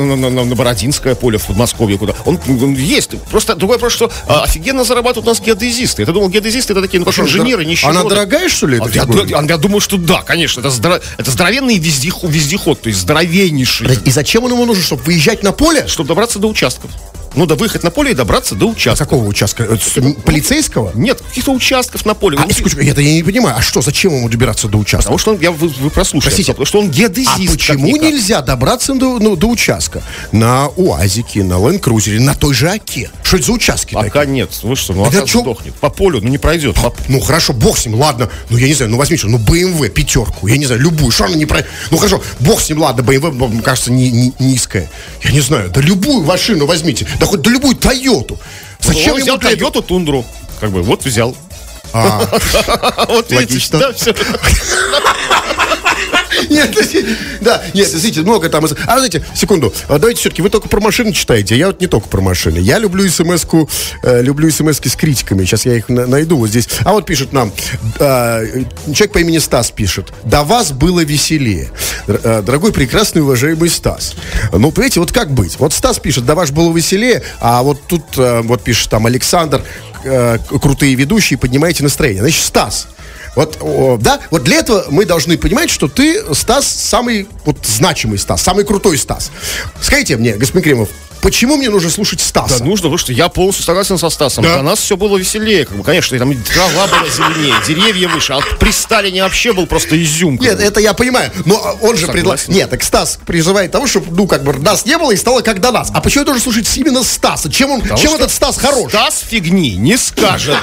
на Бородинское поле в Подмосковье, куда. Он есть. Просто другое просто, что офигенно зарабатывают у нас геодезисты. Я думал, геодезисты это такие, инженеры, нищеброды. Она дорогая, что ли, эта фигура? Я думаю, что да, конечно. Это здоровенный вездеход, то есть здоровеннейший. И зачем он ему нужен, чтобы выезжать на поле? Чтобы добраться до участков. Ну, да, выехать на поле и добраться до участка. Какого участка? Полицейского? Нет, каких-то участков на поле. Секундочку, это я не понимаю. А что, зачем ему добираться до участка? Потому что вы прослушали. Простите, потому что он геодезист. А почему как-никак. нельзя добраться до участка? На УАЗике, на Ленд-крузере, на той же Оке? Что это за участки Пока такие? нет. Вы что, Это Ока чё? сдохнет. По полю, не пройдет. Ну хорошо, бог с ним, ладно. Ну я не знаю, возьми что, BMW пятерку, я не знаю, любую, что она не пройдет. Ну хорошо, бог с ним, ладно, BMW, мне кажется, низкая. Я не знаю, да любую машину возьмите, да хоть да любую Тойоту. Зачем Он ему взял для этого? Toyota Тундру. Как бы, вот взял. Вот видите, Логично. да, все. Нет, смотрите, много там. А, знаете, секунду, давайте все-таки, вы только про машины читаете, я вот не только про машины. Я люблю смс-ки с критиками, сейчас я их найду вот здесь. А вот пишет нам, человек по имени Стас пишет: до вас было веселее. Дорогой, прекрасный, уважаемый Стас. Ну, понимаете, вот как быть? Вот Стас пишет: до вас было веселее, а вот тут, вот пишет там Александр, крутые ведущие, поднимаете настроение. Значит, Стас, вот для этого мы должны понимать, что ты, Стас, самый значимый Стас, самый крутой Стас. Скажите мне, господин Кремов, почему мне нужно слушать Стаса? Да, нужно, потому что я полностью согласен со Стасом. Да. Для нас все было веселее, как бы, конечно, и там трава была зеленее, деревья выше, а при Сталине вообще был просто изюм. Нет, это я понимаю, но он же Согласен. Нет, так Стас призывает того, чтобы, нас не было и стало как до нас. А почему я должен слушать именно Стаса? Чем этот Стас хорош? Стас фигни не скажет.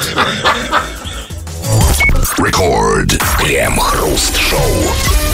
Рекорд. Крем-хруст-шоу.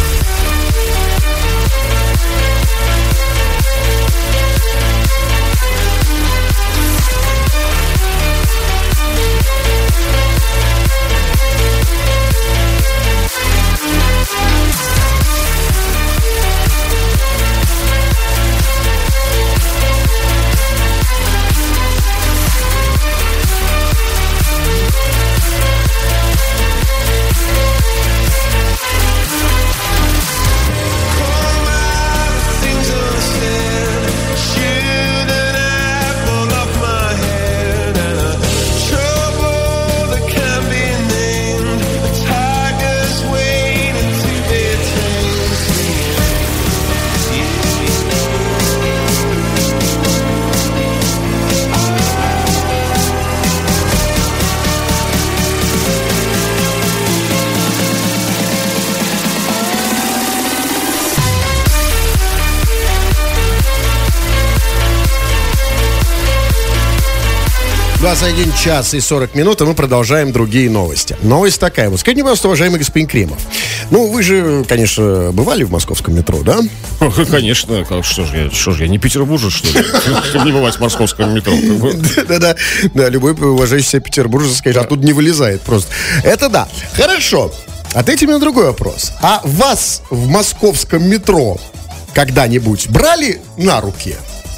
«21 час и 40 минут», и мы продолжаем другие новости. Новость такая. Вот скажите, пожалуйста, уважаемый господин Кремов. Ну, вы же, конечно, бывали в московском метро, да? Конечно, что ж я не петербуржец, что ли? Чтобы не бывать в московском метро. Да, любой уважающий себя петербуржец скажет, оттуда не вылезает просто. Это да. Хорошо. Ответьте мне на другой вопрос. А вас в московском метро когда-нибудь брали на руки?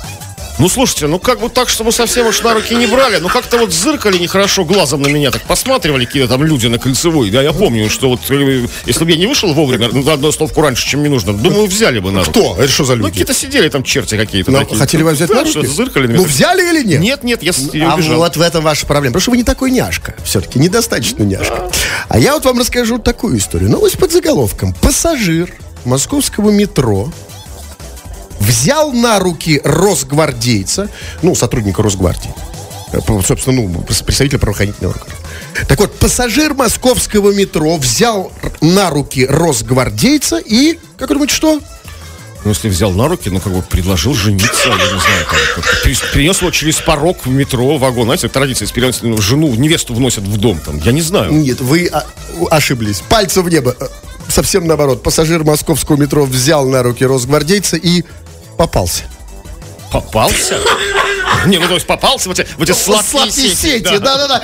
Ну, слушайте, ну как бы так, чтобы совсем уж на руки не брали, ну как-то вот зыркали нехорошо глазом на меня, так посматривали какие-то там люди на Кольцевой, да, я помню, что вот, если бы я не вышел вовремя, на одну остановку раньше, чем мне нужно, думаю, взяли бы на руки. Кто? Это что за люди? Ну, какие-то сидели там черти какие-то. Ну, хотели вас взять на руки? Что-то зыркали на меня. Ну, взяли или нет? Нет, я убежал. вот в этом ваша проблема. Потому что вы не такой няшка. Все-таки недостаточно няшка. А я вот вам расскажу такую историю. Новость под заголовком. Пассажир московского метро взял на руки росгвардейца, сотрудника Росгвардии, собственно, представителя правоохранительного органа. Так вот, пассажир московского метро взял на руки росгвардейца и, как вы думаете, что? Ну, если взял на руки, предложил жениться, я не знаю, перенес его через порог в метро, вагон. Знаете, традиция, жену, невесту вносят в дом, там, я не знаю. Нет, вы ошиблись. Пальцем в небо. Совсем наоборот. Пассажир московского метро взял на руки росгвардейца и попался. Попался? Не, то есть попался в эти сладкие сети. Да.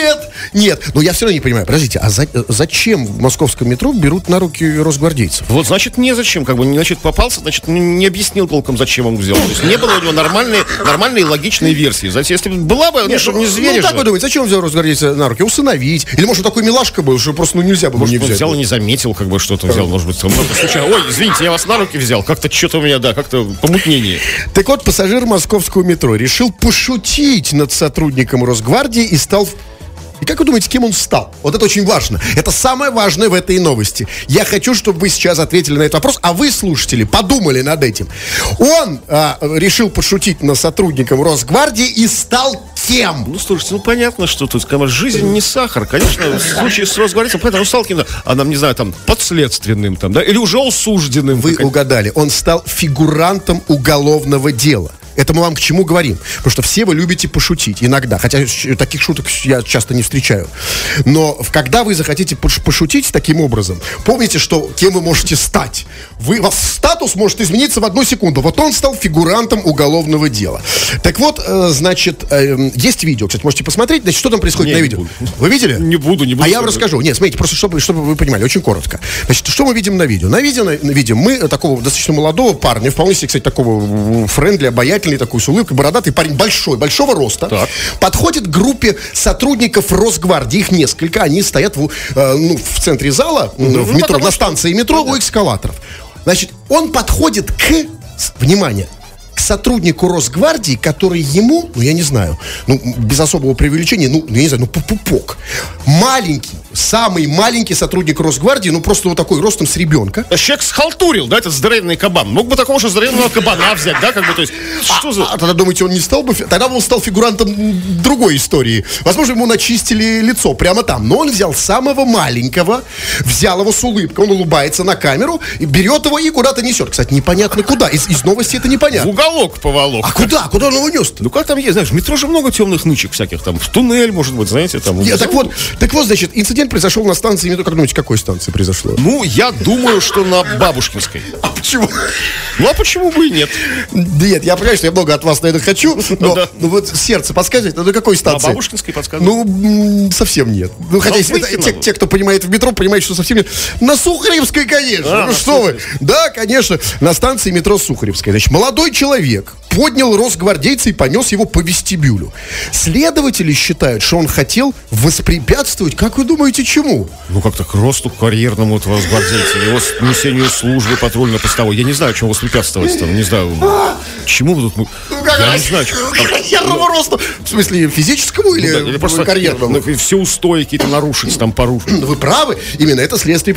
Нет. Но я все равно не понимаю. Подождите, а зачем в московском метро берут на руки росгвардейцев? Вот, значит, незачем. Значит, попался, значит, не объяснил толком, зачем он взял. То есть не было у него нормальной логичной версии. Если бы была бы, чтобы не звери. Как вы думаете, зачем он взял росгвардейца на руки? Усыновить? Или, может, такой милашка был, что просто нельзя было не взять? Может, взял и не заметил, что-то взял. Может быть, случайно. Ой, извините, я вас на руки взял. Как-то что-то у меня, как-то помутнение. Так вот, пассажир московского метро решил пошутить над сотрудником Росгвардии и стал... И как вы думаете, кем он стал? Вот это очень важно. Это самое важное в этой новости. Я хочу, чтобы вы сейчас ответили на этот вопрос, а вы, слушатели, подумали над этим. Он решил пошутить над сотрудником Росгвардии и стал кем? Ну, слушайте, понятно, что тут, жизнь не сахар. Конечно, в случае с Росгвардейцем, понятно, он стал кем-то, не знаю, подследственным, или уже осужденным. Вы угадали. Он стал фигурантом уголовного дела. Это мы вам к чему говорим? Потому что все вы любите пошутить иногда. Хотя таких шуток я часто не встречаю. Но когда вы захотите пошутить таким образом, помните, что кем вы можете стать. Вас статус может измениться в одну секунду. Вот он стал фигурантом уголовного дела. Так вот, значит, есть видео. Кстати, можете посмотреть. Значит, что там происходит на видео? Вы видели? Не буду. А я вам расскажу. Нет, смотрите, просто чтобы вы понимали, очень коротко. Значит, что мы видим на видео? На видео видим мы такого достаточно молодого парня, вполне себе, кстати, такого френдли, обаятельного, такой с улыбкой, бородатый парень, большого роста, так. Подходит к группе сотрудников Росгвардии, их несколько, они стоят в центре зала, в метро, на станции метро у эскалаторов. Значит, он подходит внимание, к сотруднику Росгвардии, который ему, я не знаю, без особого преувеличения, я не знаю, пупок. Маленький, самый маленький сотрудник Росгвардии, просто вот такой, ростом с ребенка. Человек схалтурил, этот здоровенный кабан. Мог бы такого же здоровенного кабана взять, то есть, что за... тогда, думаете, он не стал бы... Тогда он стал фигурантом другой истории. Возможно, ему начистили лицо прямо там. Но он взял самого маленького, взял его с улыбкой, он улыбается на камеру, берет его и куда-то несет. Кстати, непонятно куда. Из новости это непонятно. В уголок поволок. А куда? Куда он его нес-то? Как там есть, знаешь, в метро же много темных нычек всяких, там, в туннель, может быть, знаете, там... Так вот, значит, инцидент произошел на станции метро. Как думаете, какой станции произошло? Я думаю, что на Бабушкинской. А почему? А почему бы и нет? Нет, я понимаю, что я много от вас, наверное, хочу, но вот сердце подсказывает, на какой станции? На Бабушкинской подсказывает? Совсем нет. Хотя те, кто понимает в метро, понимают, что совсем нет. На Сухаревской, конечно. Что вы? Да, конечно, на станции метро Сухаревская. Значит, молодой человек поднял росгвардейца и понес его по вестибюлю. Следователи считают, что он хотел воспрепятствовать, как вы думаете, чему? Как-то к росту карьерному этого росгвардейца, его несению службы патрульно-постовой. Я не знаю, чему воспрепятствовать там, не знаю. Чему вы тут... Я не знаю, карьерному росту. В смысле, физическому или просто карьерному? Все устои какие-то нарушить, там порушить. Вы правы, именно это следствие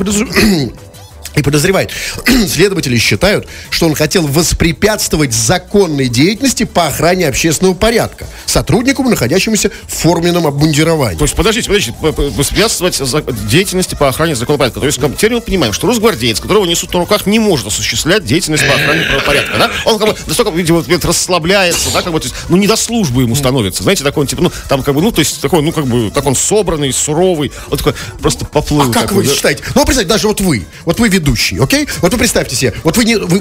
подозревает. Следователи считают, что он хотел воспрепятствовать законной деятельности по охране общественного порядка сотруднику, находящемуся в форменном обмундировании. То есть, подождите, воспрепятствовать деятельности по охране законного порядка. То есть, теперь мы понимаем, что росгвардеец, которого несут на руках, не может осуществлять деятельность по охране правопорядка, да? Он настолько, видимо, расслабляется, да, то есть, не до службы ему становится. Знаете, такой он, то есть, такой, так он собранный, суровый, вот такой, просто поплыл. А как вы считаете? Представьте, даже вы ведущий. ведущий, окей? Вот вы представьте себе, вот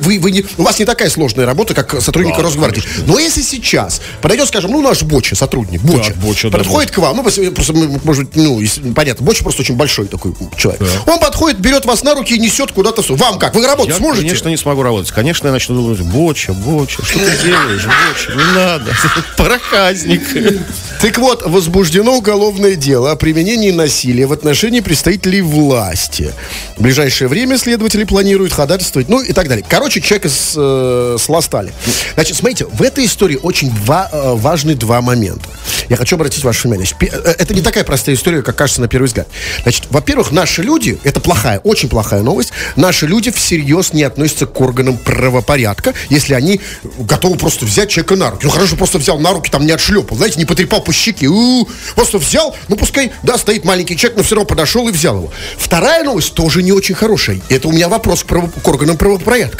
у вас не такая сложная работа, как сотрудника Росгвардии. Конечно. Но если сейчас подойдет, скажем, наш Боча, сотрудник, Боча, подходит к вам, просто, может быть, понятно, Боча просто очень большой такой человек. Да. Он подходит, берет вас на руки и несет куда-то. Вам как? Вы работать сможете? Я, конечно, не смогу работать. Конечно, я начну думать, Боча, что ты делаешь, Боча, не надо. Проказник. Так вот, возбуждено уголовное дело о применении насилия в отношении представителей власти. В ближайшее время следователи планируют ходатайствовать, и так далее. Короче, человека сластали. Значит, смотрите, в этой истории очень важны два момента. Я хочу обратить ваше внимание. Это не такая простая история, как кажется на первый взгляд. Значит, во-первых, наши люди, это плохая, очень плохая новость, наши люди всерьез не относятся к органам правопорядка, если они готовы просто взять человека на руки. Хорошо, просто взял на руки, там не отшлепал, знаете, не потрепал по щеке, просто взял, пускай, да, стоит маленький человек, но все равно подошел и взял его. Вторая новость тоже не очень хорошая. Это у меня вопрос к органам правопорядка.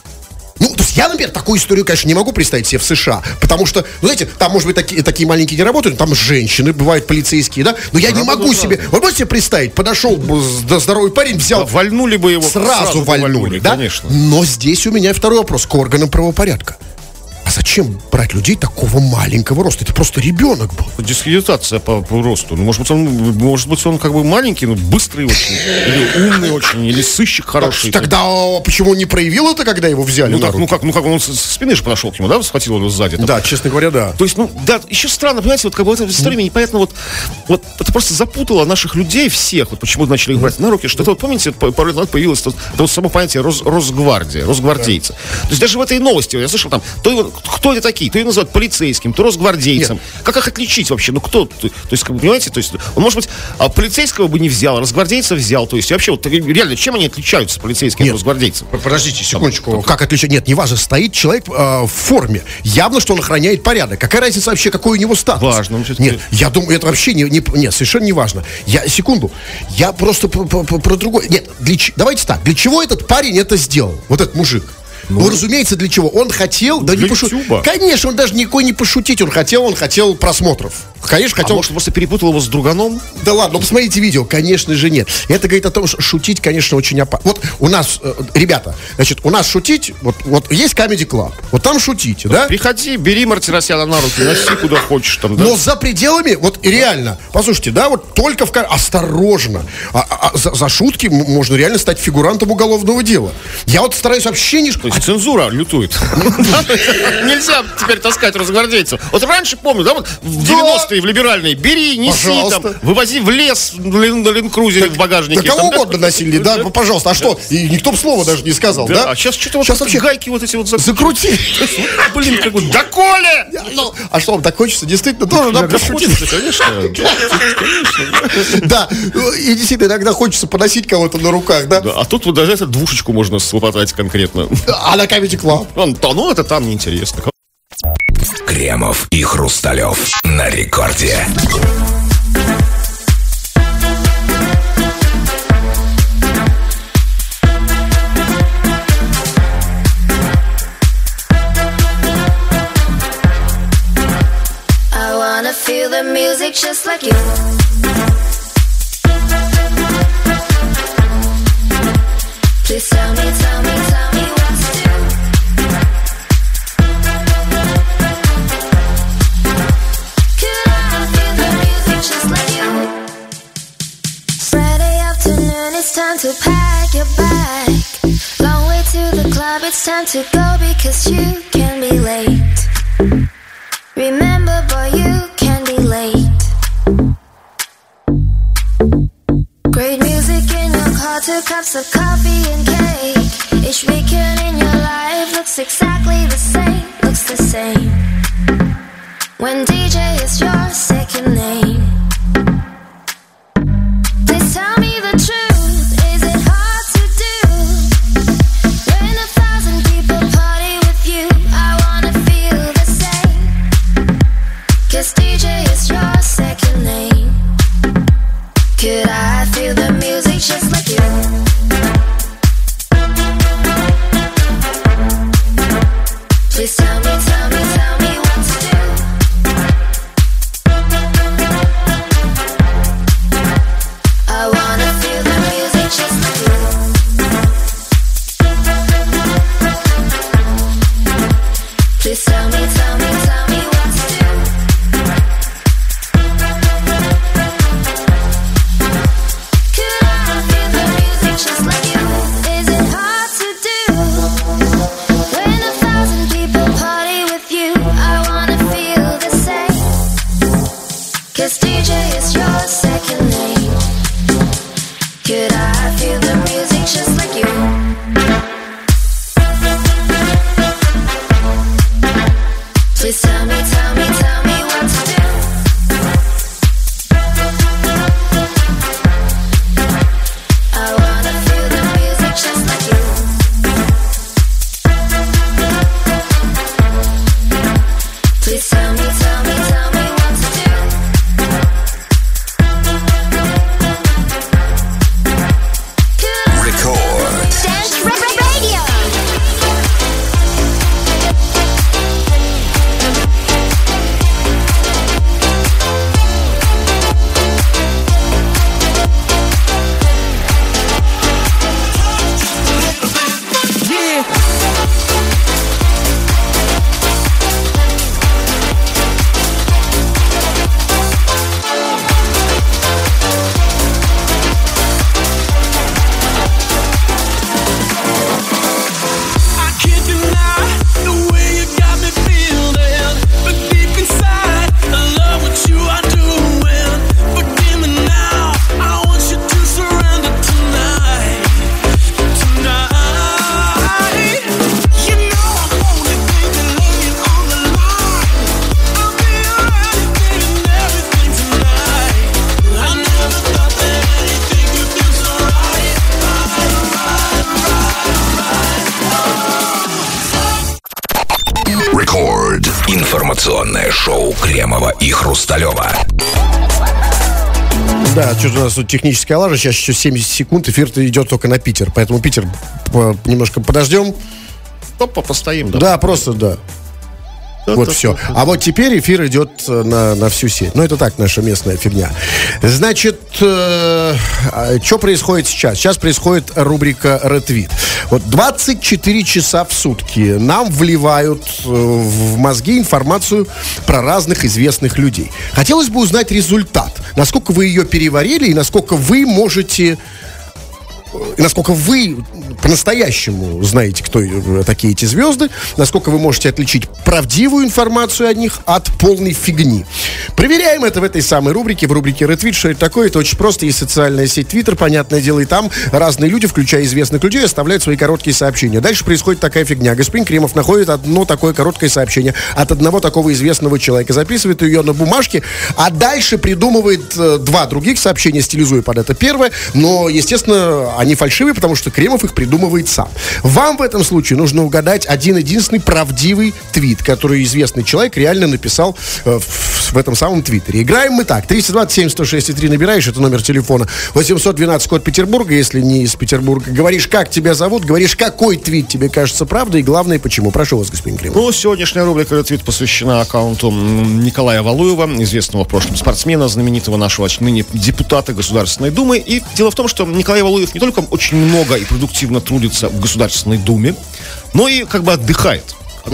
То есть я, например, такую историю, конечно, не могу представить себе в США, потому что, знаете, там, может быть, такие маленькие не работают, там женщины, бывают полицейские, да, но я не могу себе, вы можете себе представить, подошел здоровый парень, взял, вальнули бы его, сразу вальнули, да, конечно. Но здесь у меня второй вопрос к органам правопорядка. А зачем брать людей такого маленького роста? Это просто ребенок был. Дискредитация по росту. Может быть, он как бы маленький, но быстрый очень. Или умный очень, или сыщик хороший. Тогда почему он не проявил это, когда его взяли на руки? Как он со спины же подошел к нему, да? Схватил его сзади. Там. Да, честно говоря, да. То есть, да, еще странно, понимаете, вот как бы в этой истории мне непонятно, вот это просто запутало наших людей всех, вот почему начали их брать на руки, что это, вот помните, пару лет появилось это вот само понятие Росгвардия, росгвардейца. То есть даже в этой новости, я слышал там, кто это такие? То ее называют полицейским, то росгвардейцем. Нет. Как их отличить вообще? Кто? То есть, как бы, понимаете, то есть, он, может быть, полицейского бы не взял, росгвардейца взял. То есть, вообще, вот реально, чем они отличаются, полицейские от росгвардейцев? Подождите секундочку. Как отличать? Нет, неважно, стоит человек в форме. Явно, что он охраняет порядок. Какая разница вообще, какой у него статус? Важно. Нет, я думаю, это вообще нет, совершенно не важно. Секунду. Я просто про другое. Нет, давайте так. Для чего этот парень это сделал? Вот этот мужик. Разумеется, для чего? Он хотел, да не пошутить. Конечно, он даже никакой не пошутить. Он хотел просмотров. Конечно, хотел. Может, просто перепутал его с друганом? Да ладно, посмотрите видео. Конечно же, нет. Это говорит о том, что шутить, конечно, очень опасно. Вот у нас, ребята, значит, у нас шутить, вот есть Comedy Club. Вот там шутите, да? Приходи, бери Мартиросяна на руки, носи куда хочешь там, да? Но за пределами, вот реально, послушайте, да, вот только осторожно. За шутки можно реально стать фигурантом уголовного дела. Я вот стараюсь вообще не... То есть цензура лютует. Нельзя теперь таскать росгвардейцев. Вот раньше, помню, да, вот в 90-е, в либеральные, бери, неси там, вывози в лес на ленд-крузере в багажнике. Да кого угодно носили, да, пожалуйста. А что? И никто бы слова даже не сказал, да? А сейчас что-то вот вообще гайки вот эти вот закрути. Блин, как бы, да Коля! А что, вам так хочется? Действительно, тоже надо пошутить. Конечно. Да, и действительно, иногда хочется поносить кого-то на руках, да? А тут вот даже двушечку можно слопотать конкретно. А на Comedy Club? Это там неинтересно. Кремов и Хрусталев на рекорде. I wanna feel the music just like you. Please tell me what to do. Could I feel the music just like you? Friday afternoon, it's time to pack your bag. Long way to the club, it's time to go because you can be late. Remember, boy, you can be late. Great music in your car, 2 cups of coffee and cake. Each weekend in your life looks exactly the same, looks the same. When DJ is your second name. Please tell me the truth, is it hard to do? When 1,000 people party with you, I wanna feel the same. 'Cause DJ is your second name. Could I feel the music just like you? Please tell me what to do. I wanna feel the music just like you. 'Cause DJ is your second name. Could I feel the music just like you? Please tell me what to do. I wanna feel the music just like you. Please tell me what to do. Record. Dance Radio. I can't deny the way you got me feeling, but deep inside, I love what you are doing. Forgive me now, I want you to surrender tonight. Tonight, you know I'm only thinking, laying on the line. I'll be your anything and everything tonight. I never thought that anything could feel so right. Рекорд. Информационное шоу Кремова и Хрусталева. Да, что-то у нас тут техническая лажа. Сейчас еще 70 секунд, эфир-то идет только на Питер. Поэтому Питер немножко подождем. Опа, постоим, да. Да, просто да. Вот все. А вот теперь эфир идет на всю сеть. Ну, это так, наша местная фигня. Значит, что происходит сейчас? Сейчас происходит рубрика «Ретвит». Вот 24 часа в сутки нам вливают в мозги информацию про разных известных людей. Хотелось бы узнать результат. Насколько вы ее переварили и насколько вы можете... И насколько вы по-настоящему знаете, кто такие эти звезды, насколько вы можете отличить правдивую информацию о них от полной фигни. Проверяем это в этой самой рубрике, в рубрике «Ретвит». Что это такое? Это очень просто. Есть социальная сеть Твиттер, понятное дело, и там разные люди, включая известных людей, оставляют свои короткие сообщения. Дальше происходит такая фигня. Господин Кремов находит одно такое короткое сообщение от одного такого известного человека, записывает ее на бумажке, а дальше придумывает два других сообщения, стилизуя под это первое, но, естественно, они фальшивые, потому что Кремов их придумывает сам. Вам в этом случае нужно угадать один-единственный правдивый твит, который известный человек реально написал в этом самом твиттере. Играем мы так. 327-106-3 набираешь, это номер телефона. 812 код Петербурга, если не из Петербурга. Говоришь, как тебя зовут, говоришь, какой твит тебе кажется правдой, и главное, почему. Прошу вас, господин Кремов. Ну, сегодняшняя рубрика «Ретвит» посвящена аккаунту Николая Валуева, известного в прошлом спортсмена, знаменитого нашего ныне депутата Государственной Думы. И дело в том, что Николай Валуев не только очень много и продуктивно трудится в Государственной Думе, но и как бы отдыхает.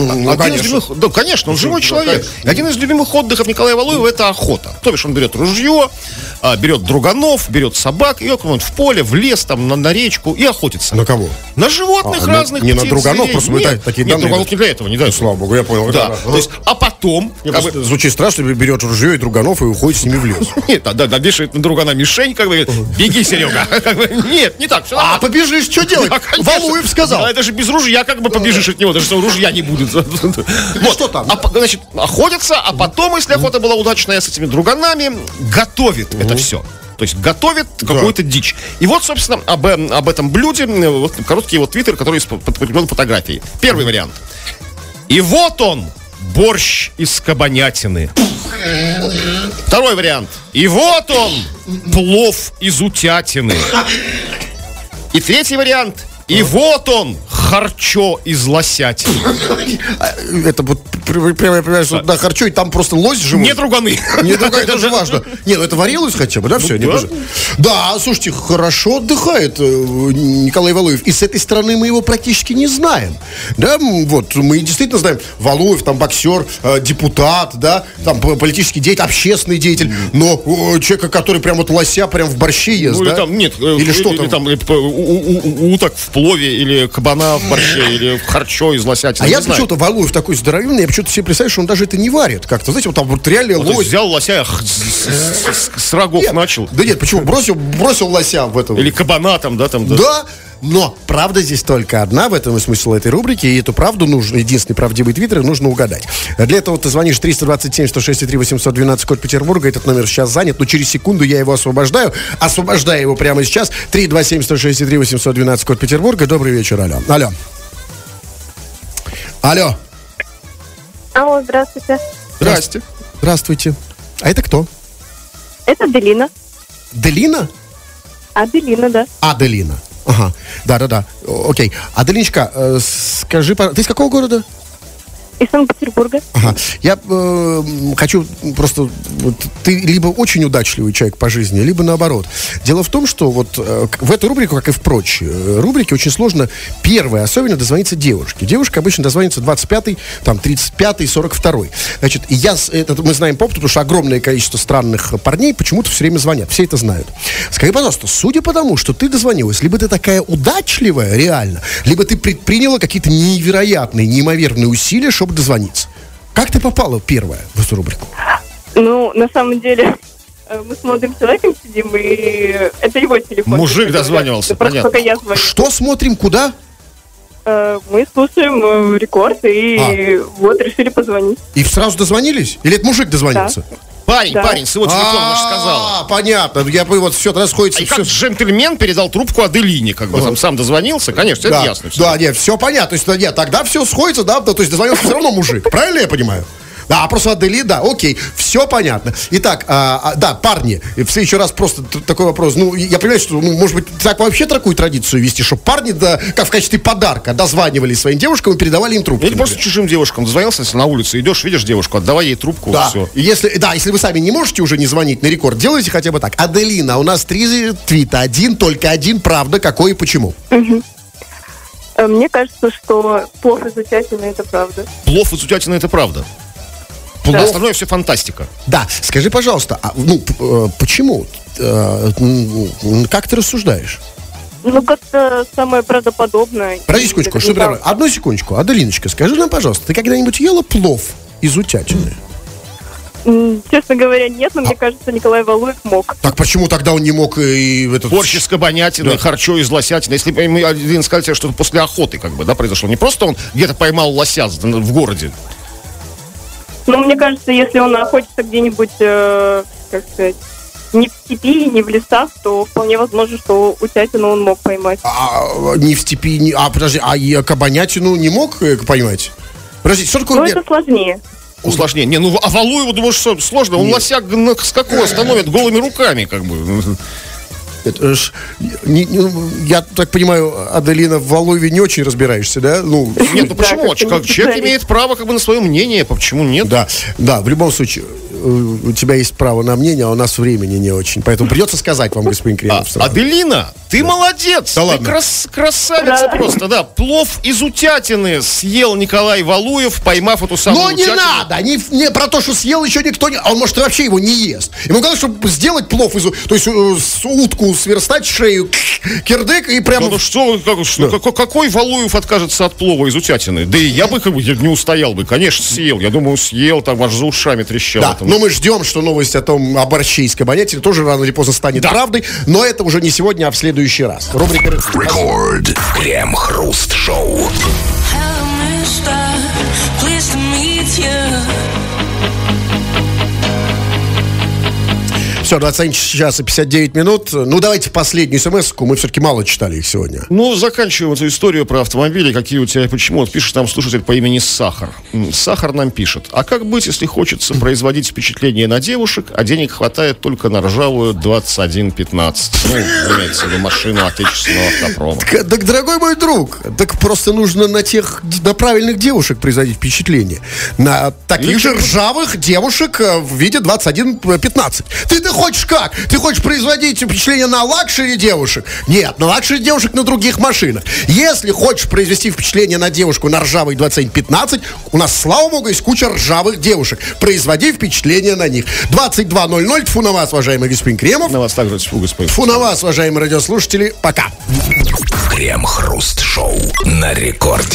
Конечно, он живой человек. Один из любимых отдыхов Николая Валуева — это охота. То бишь он берет ружье, берет друганов, берет собак, и он в поле, в лес, там, на речку и охотится. На кого? На животных разных. Не на друганов, просто мы такие данные. Нет, друганов не для этого, не дай. Слава богу, я понял. Да. То есть, а потом... Звучит страшно, берет ружье и друганов и уходит с ними в лес. Нет, да, вешает на другана мишень, как бы, беги, Серега. Нет, не так. А побежишь, что делать? Валуев сказал. Это же без ружья как бы побежишь от него, даже если ружья не будет. Вот что там? Значит, охотятся, а потом, если охота была удачная с этими друганами, готовит это все. То есть готовит какую-то дичь. И вот, собственно, об этом блюде вот, короткий его твиттер, который подкреплен фотографией. Первый вариант. И вот он, борщ из кабанятины. Второй вариант. И вот он, плов из утятины. И третий вариант. И вот он, харчо из лосятины. Это вот прямо я понимаю, что на харчо, и там просто лось живой. Не друганы. Не друганы, это же важно. Не, ну это варилось хотя бы, да, все? Да, слушайте, хорошо отдыхает Николай Валуев. И с этой стороны мы его практически не знаем. Да, вот, мы действительно знаем, Валуев, там, боксер, депутат, да, там, политический деятель, общественный деятель. Но человека, который прям вот лося прям в борще ест, ну, да? Или там, нет, или что там? Уток в плове или кабана в борще или харчо из лосятины. А не я знаю. почему-то Валуев такой здоровенный, я почему-то себе представляю, что он даже это не варит как-то. Знаете, вот там вот реально Вот, то есть лось. взял лося, с рогов Нет, начал. Да нет, почему? Бросил лося в эту. Или кабана там, да, там. Да, но правда здесь только одна, в этом и смысл этой рубрики, и эту правду нужно, единственный правдивый твиттер, нужно угадать. Для этого ты звонишь 327-106-3-812, код Петербурга, этот номер сейчас занят, но через секунду я его освобождаю его прямо сейчас, 327-106-3-812, код Петербурга. Добрый вечер, алло. Алло. Алло, здравствуйте. Здрасте. Здравствуйте. А это кто? Это Делина. Делина? Аделина, да. Аделина. Ага, да. Окей. Аделиночка, скажи, ты из какого города? Из Санкт-Петербурга. Ага. Я хочу просто... Вот, ты либо очень удачливый человек по жизни, либо наоборот. Дело в том, что вот в эту рубрику, как и в прочие рубрики, очень сложно первое, особенно дозвониться девушке. Девушка обычно дозвонится 25-й, там, 35-й, 42-й. Значит, и это мы знаем по опыту, потому что огромное количество странных парней почему-то все время звонят. Все это знают. Скажи, пожалуйста, судя по тому, что ты дозвонилась, либо ты такая удачливая, реально, либо ты предприняла какие-то невероятные, неимоверные усилия, чтобы дозвониться. Как ты попала первая в эту рубрику? Ну, на самом деле, мы с молодым человеком сидим, и это его телефон. Мужик дозванивался, Просто понятно. только я звоню. Что смотрим, куда? Мы слушаем рекорд, и вот решили позвонить. И сразу дозвонились? Или это мужик дозвонился? Парень, Да. с его телефона, она же сказала. Понятно. Я вот все, тогда сходится. И как джентльмен передал трубку Аделине, как бы там сам дозвонился, конечно, это ясно. всё. Да, нет, все понятно. То есть, нет, тогда все сходится, да, то есть дозвонился все равно мужик. Правильно я понимаю? Да, просто Адели, да, окей, все понятно. Итак, да, парни, в следующий раз просто такой вопрос. Ну, я понимаю, что, может быть, так вообще такую традицию вести, что парни, да, как в качестве подарка, дозванивались своим девушкам и передавали им трубку. Или просто чужим девушкам дозвонился, если на улице идешь, видишь девушку, отдавай ей трубку, Да, все. и если вы сами не можете уже не звонить на рекорд, делайте хотя бы так. Аделина, у нас 3 твита, только один, правда, какой и почему? Мне кажется, что плов из утятины — это правда. Плов из утятины, это правда. Да. Остальное все фантастика. Да, скажи, пожалуйста, почему? Как ты рассуждаешь? Ну, как-то самое правдоподобное. Подожди секундочку, что прямо? Одну секундочку. Аделиночка, скажи нам, пожалуйста, ты когда-нибудь ела плов из утятины? Честно говоря, нет, но мне кажется, Николай Валуев мог. Так почему тогда он не мог и в этот... Борщ из кабанятины, Да. харчо из лосятины. Если мы один сказать, что это после охоты, как бы, да, произошло. Не просто он где-то поймал лося в городе. Ну, мне кажется, если он охотится где-нибудь, как сказать, не в степи, не в лесах, то вполне возможно, что утятину он мог поймать. Не в степи, подожди, и кабанятину не мог поймать? Подожди, что такое... Но это сложнее. Усложнение. Не, ну, а Валуеву, думаешь, что сложно? Он лося с какого остановит голыми руками, как бы. Это ж, я так понимаю, Аделина, в Валуеве не очень разбираешься, да? Ну, Нет, ну почему? как-то Как не человек специалист. имеет право как бы на свое мнение, почему нет? да, в любом случае, у тебя есть право на мнение, а у нас времени не очень. Поэтому придется сказать вам, господин Кремов, сразу. Аделина, ты молодец! Да ты ладно. красавица Да. просто, да. Плов из утятины съел Николай Валуев, поймав эту самую Но не утятину. надо, не про то, что съел еще никто не... Он, может, вообще его не ест. Ему главное, чтобы сделать плов из... То есть утку сверстать, шею, кирдык и прямо... Ну что, вы, какой Валуев откажется от плова из утятины? Да и я бы как бы не устоял бы. Конечно, съел. Я думаю, съел, там аж за ушами трещал. Да, но мы ждем, что новость о том, о борще из кабанятины тоже рано или поздно станет правдой, но это уже не сегодня, а в следующий раз. Рубрика... Рекорд. Крем-хруст-шоу. Hello, mister. Pleased to meet you. Все, 21 час и 59 минут. Ну, давайте последнюю смс-ку. Мы все-таки мало читали их сегодня. Ну, заканчиваем эту историю про автомобили. Какие у тебя и почему. Вот пишет нам слушатель по имени Сахар. Сахар нам пишет. А как быть, если хочется производить впечатление на девушек, а денег хватает только на ржавую 2115? Ну, имеется в виду машину отечественного автопрома. Так, дорогой мой друг, так просто нужно на правильных девушек производить впечатление. На таких Или же как бы- ржавых девушек в виде 2115. Ты-то хочешь как? Ты хочешь производить впечатление на лакшери девушек? Нет, на лакшери девушек на других машинах. Если хочешь произвести впечатление на девушку на ржавый 2115, у нас, слава богу, есть куча ржавых девушек. Производи впечатление на них. 22:00. Тьфу на вас, уважаемый господин Кремов. На вас также тьфу, господин. Тьфу на вас, уважаемые радиослушатели. Пока. Крем-хруст-шоу на рекорде.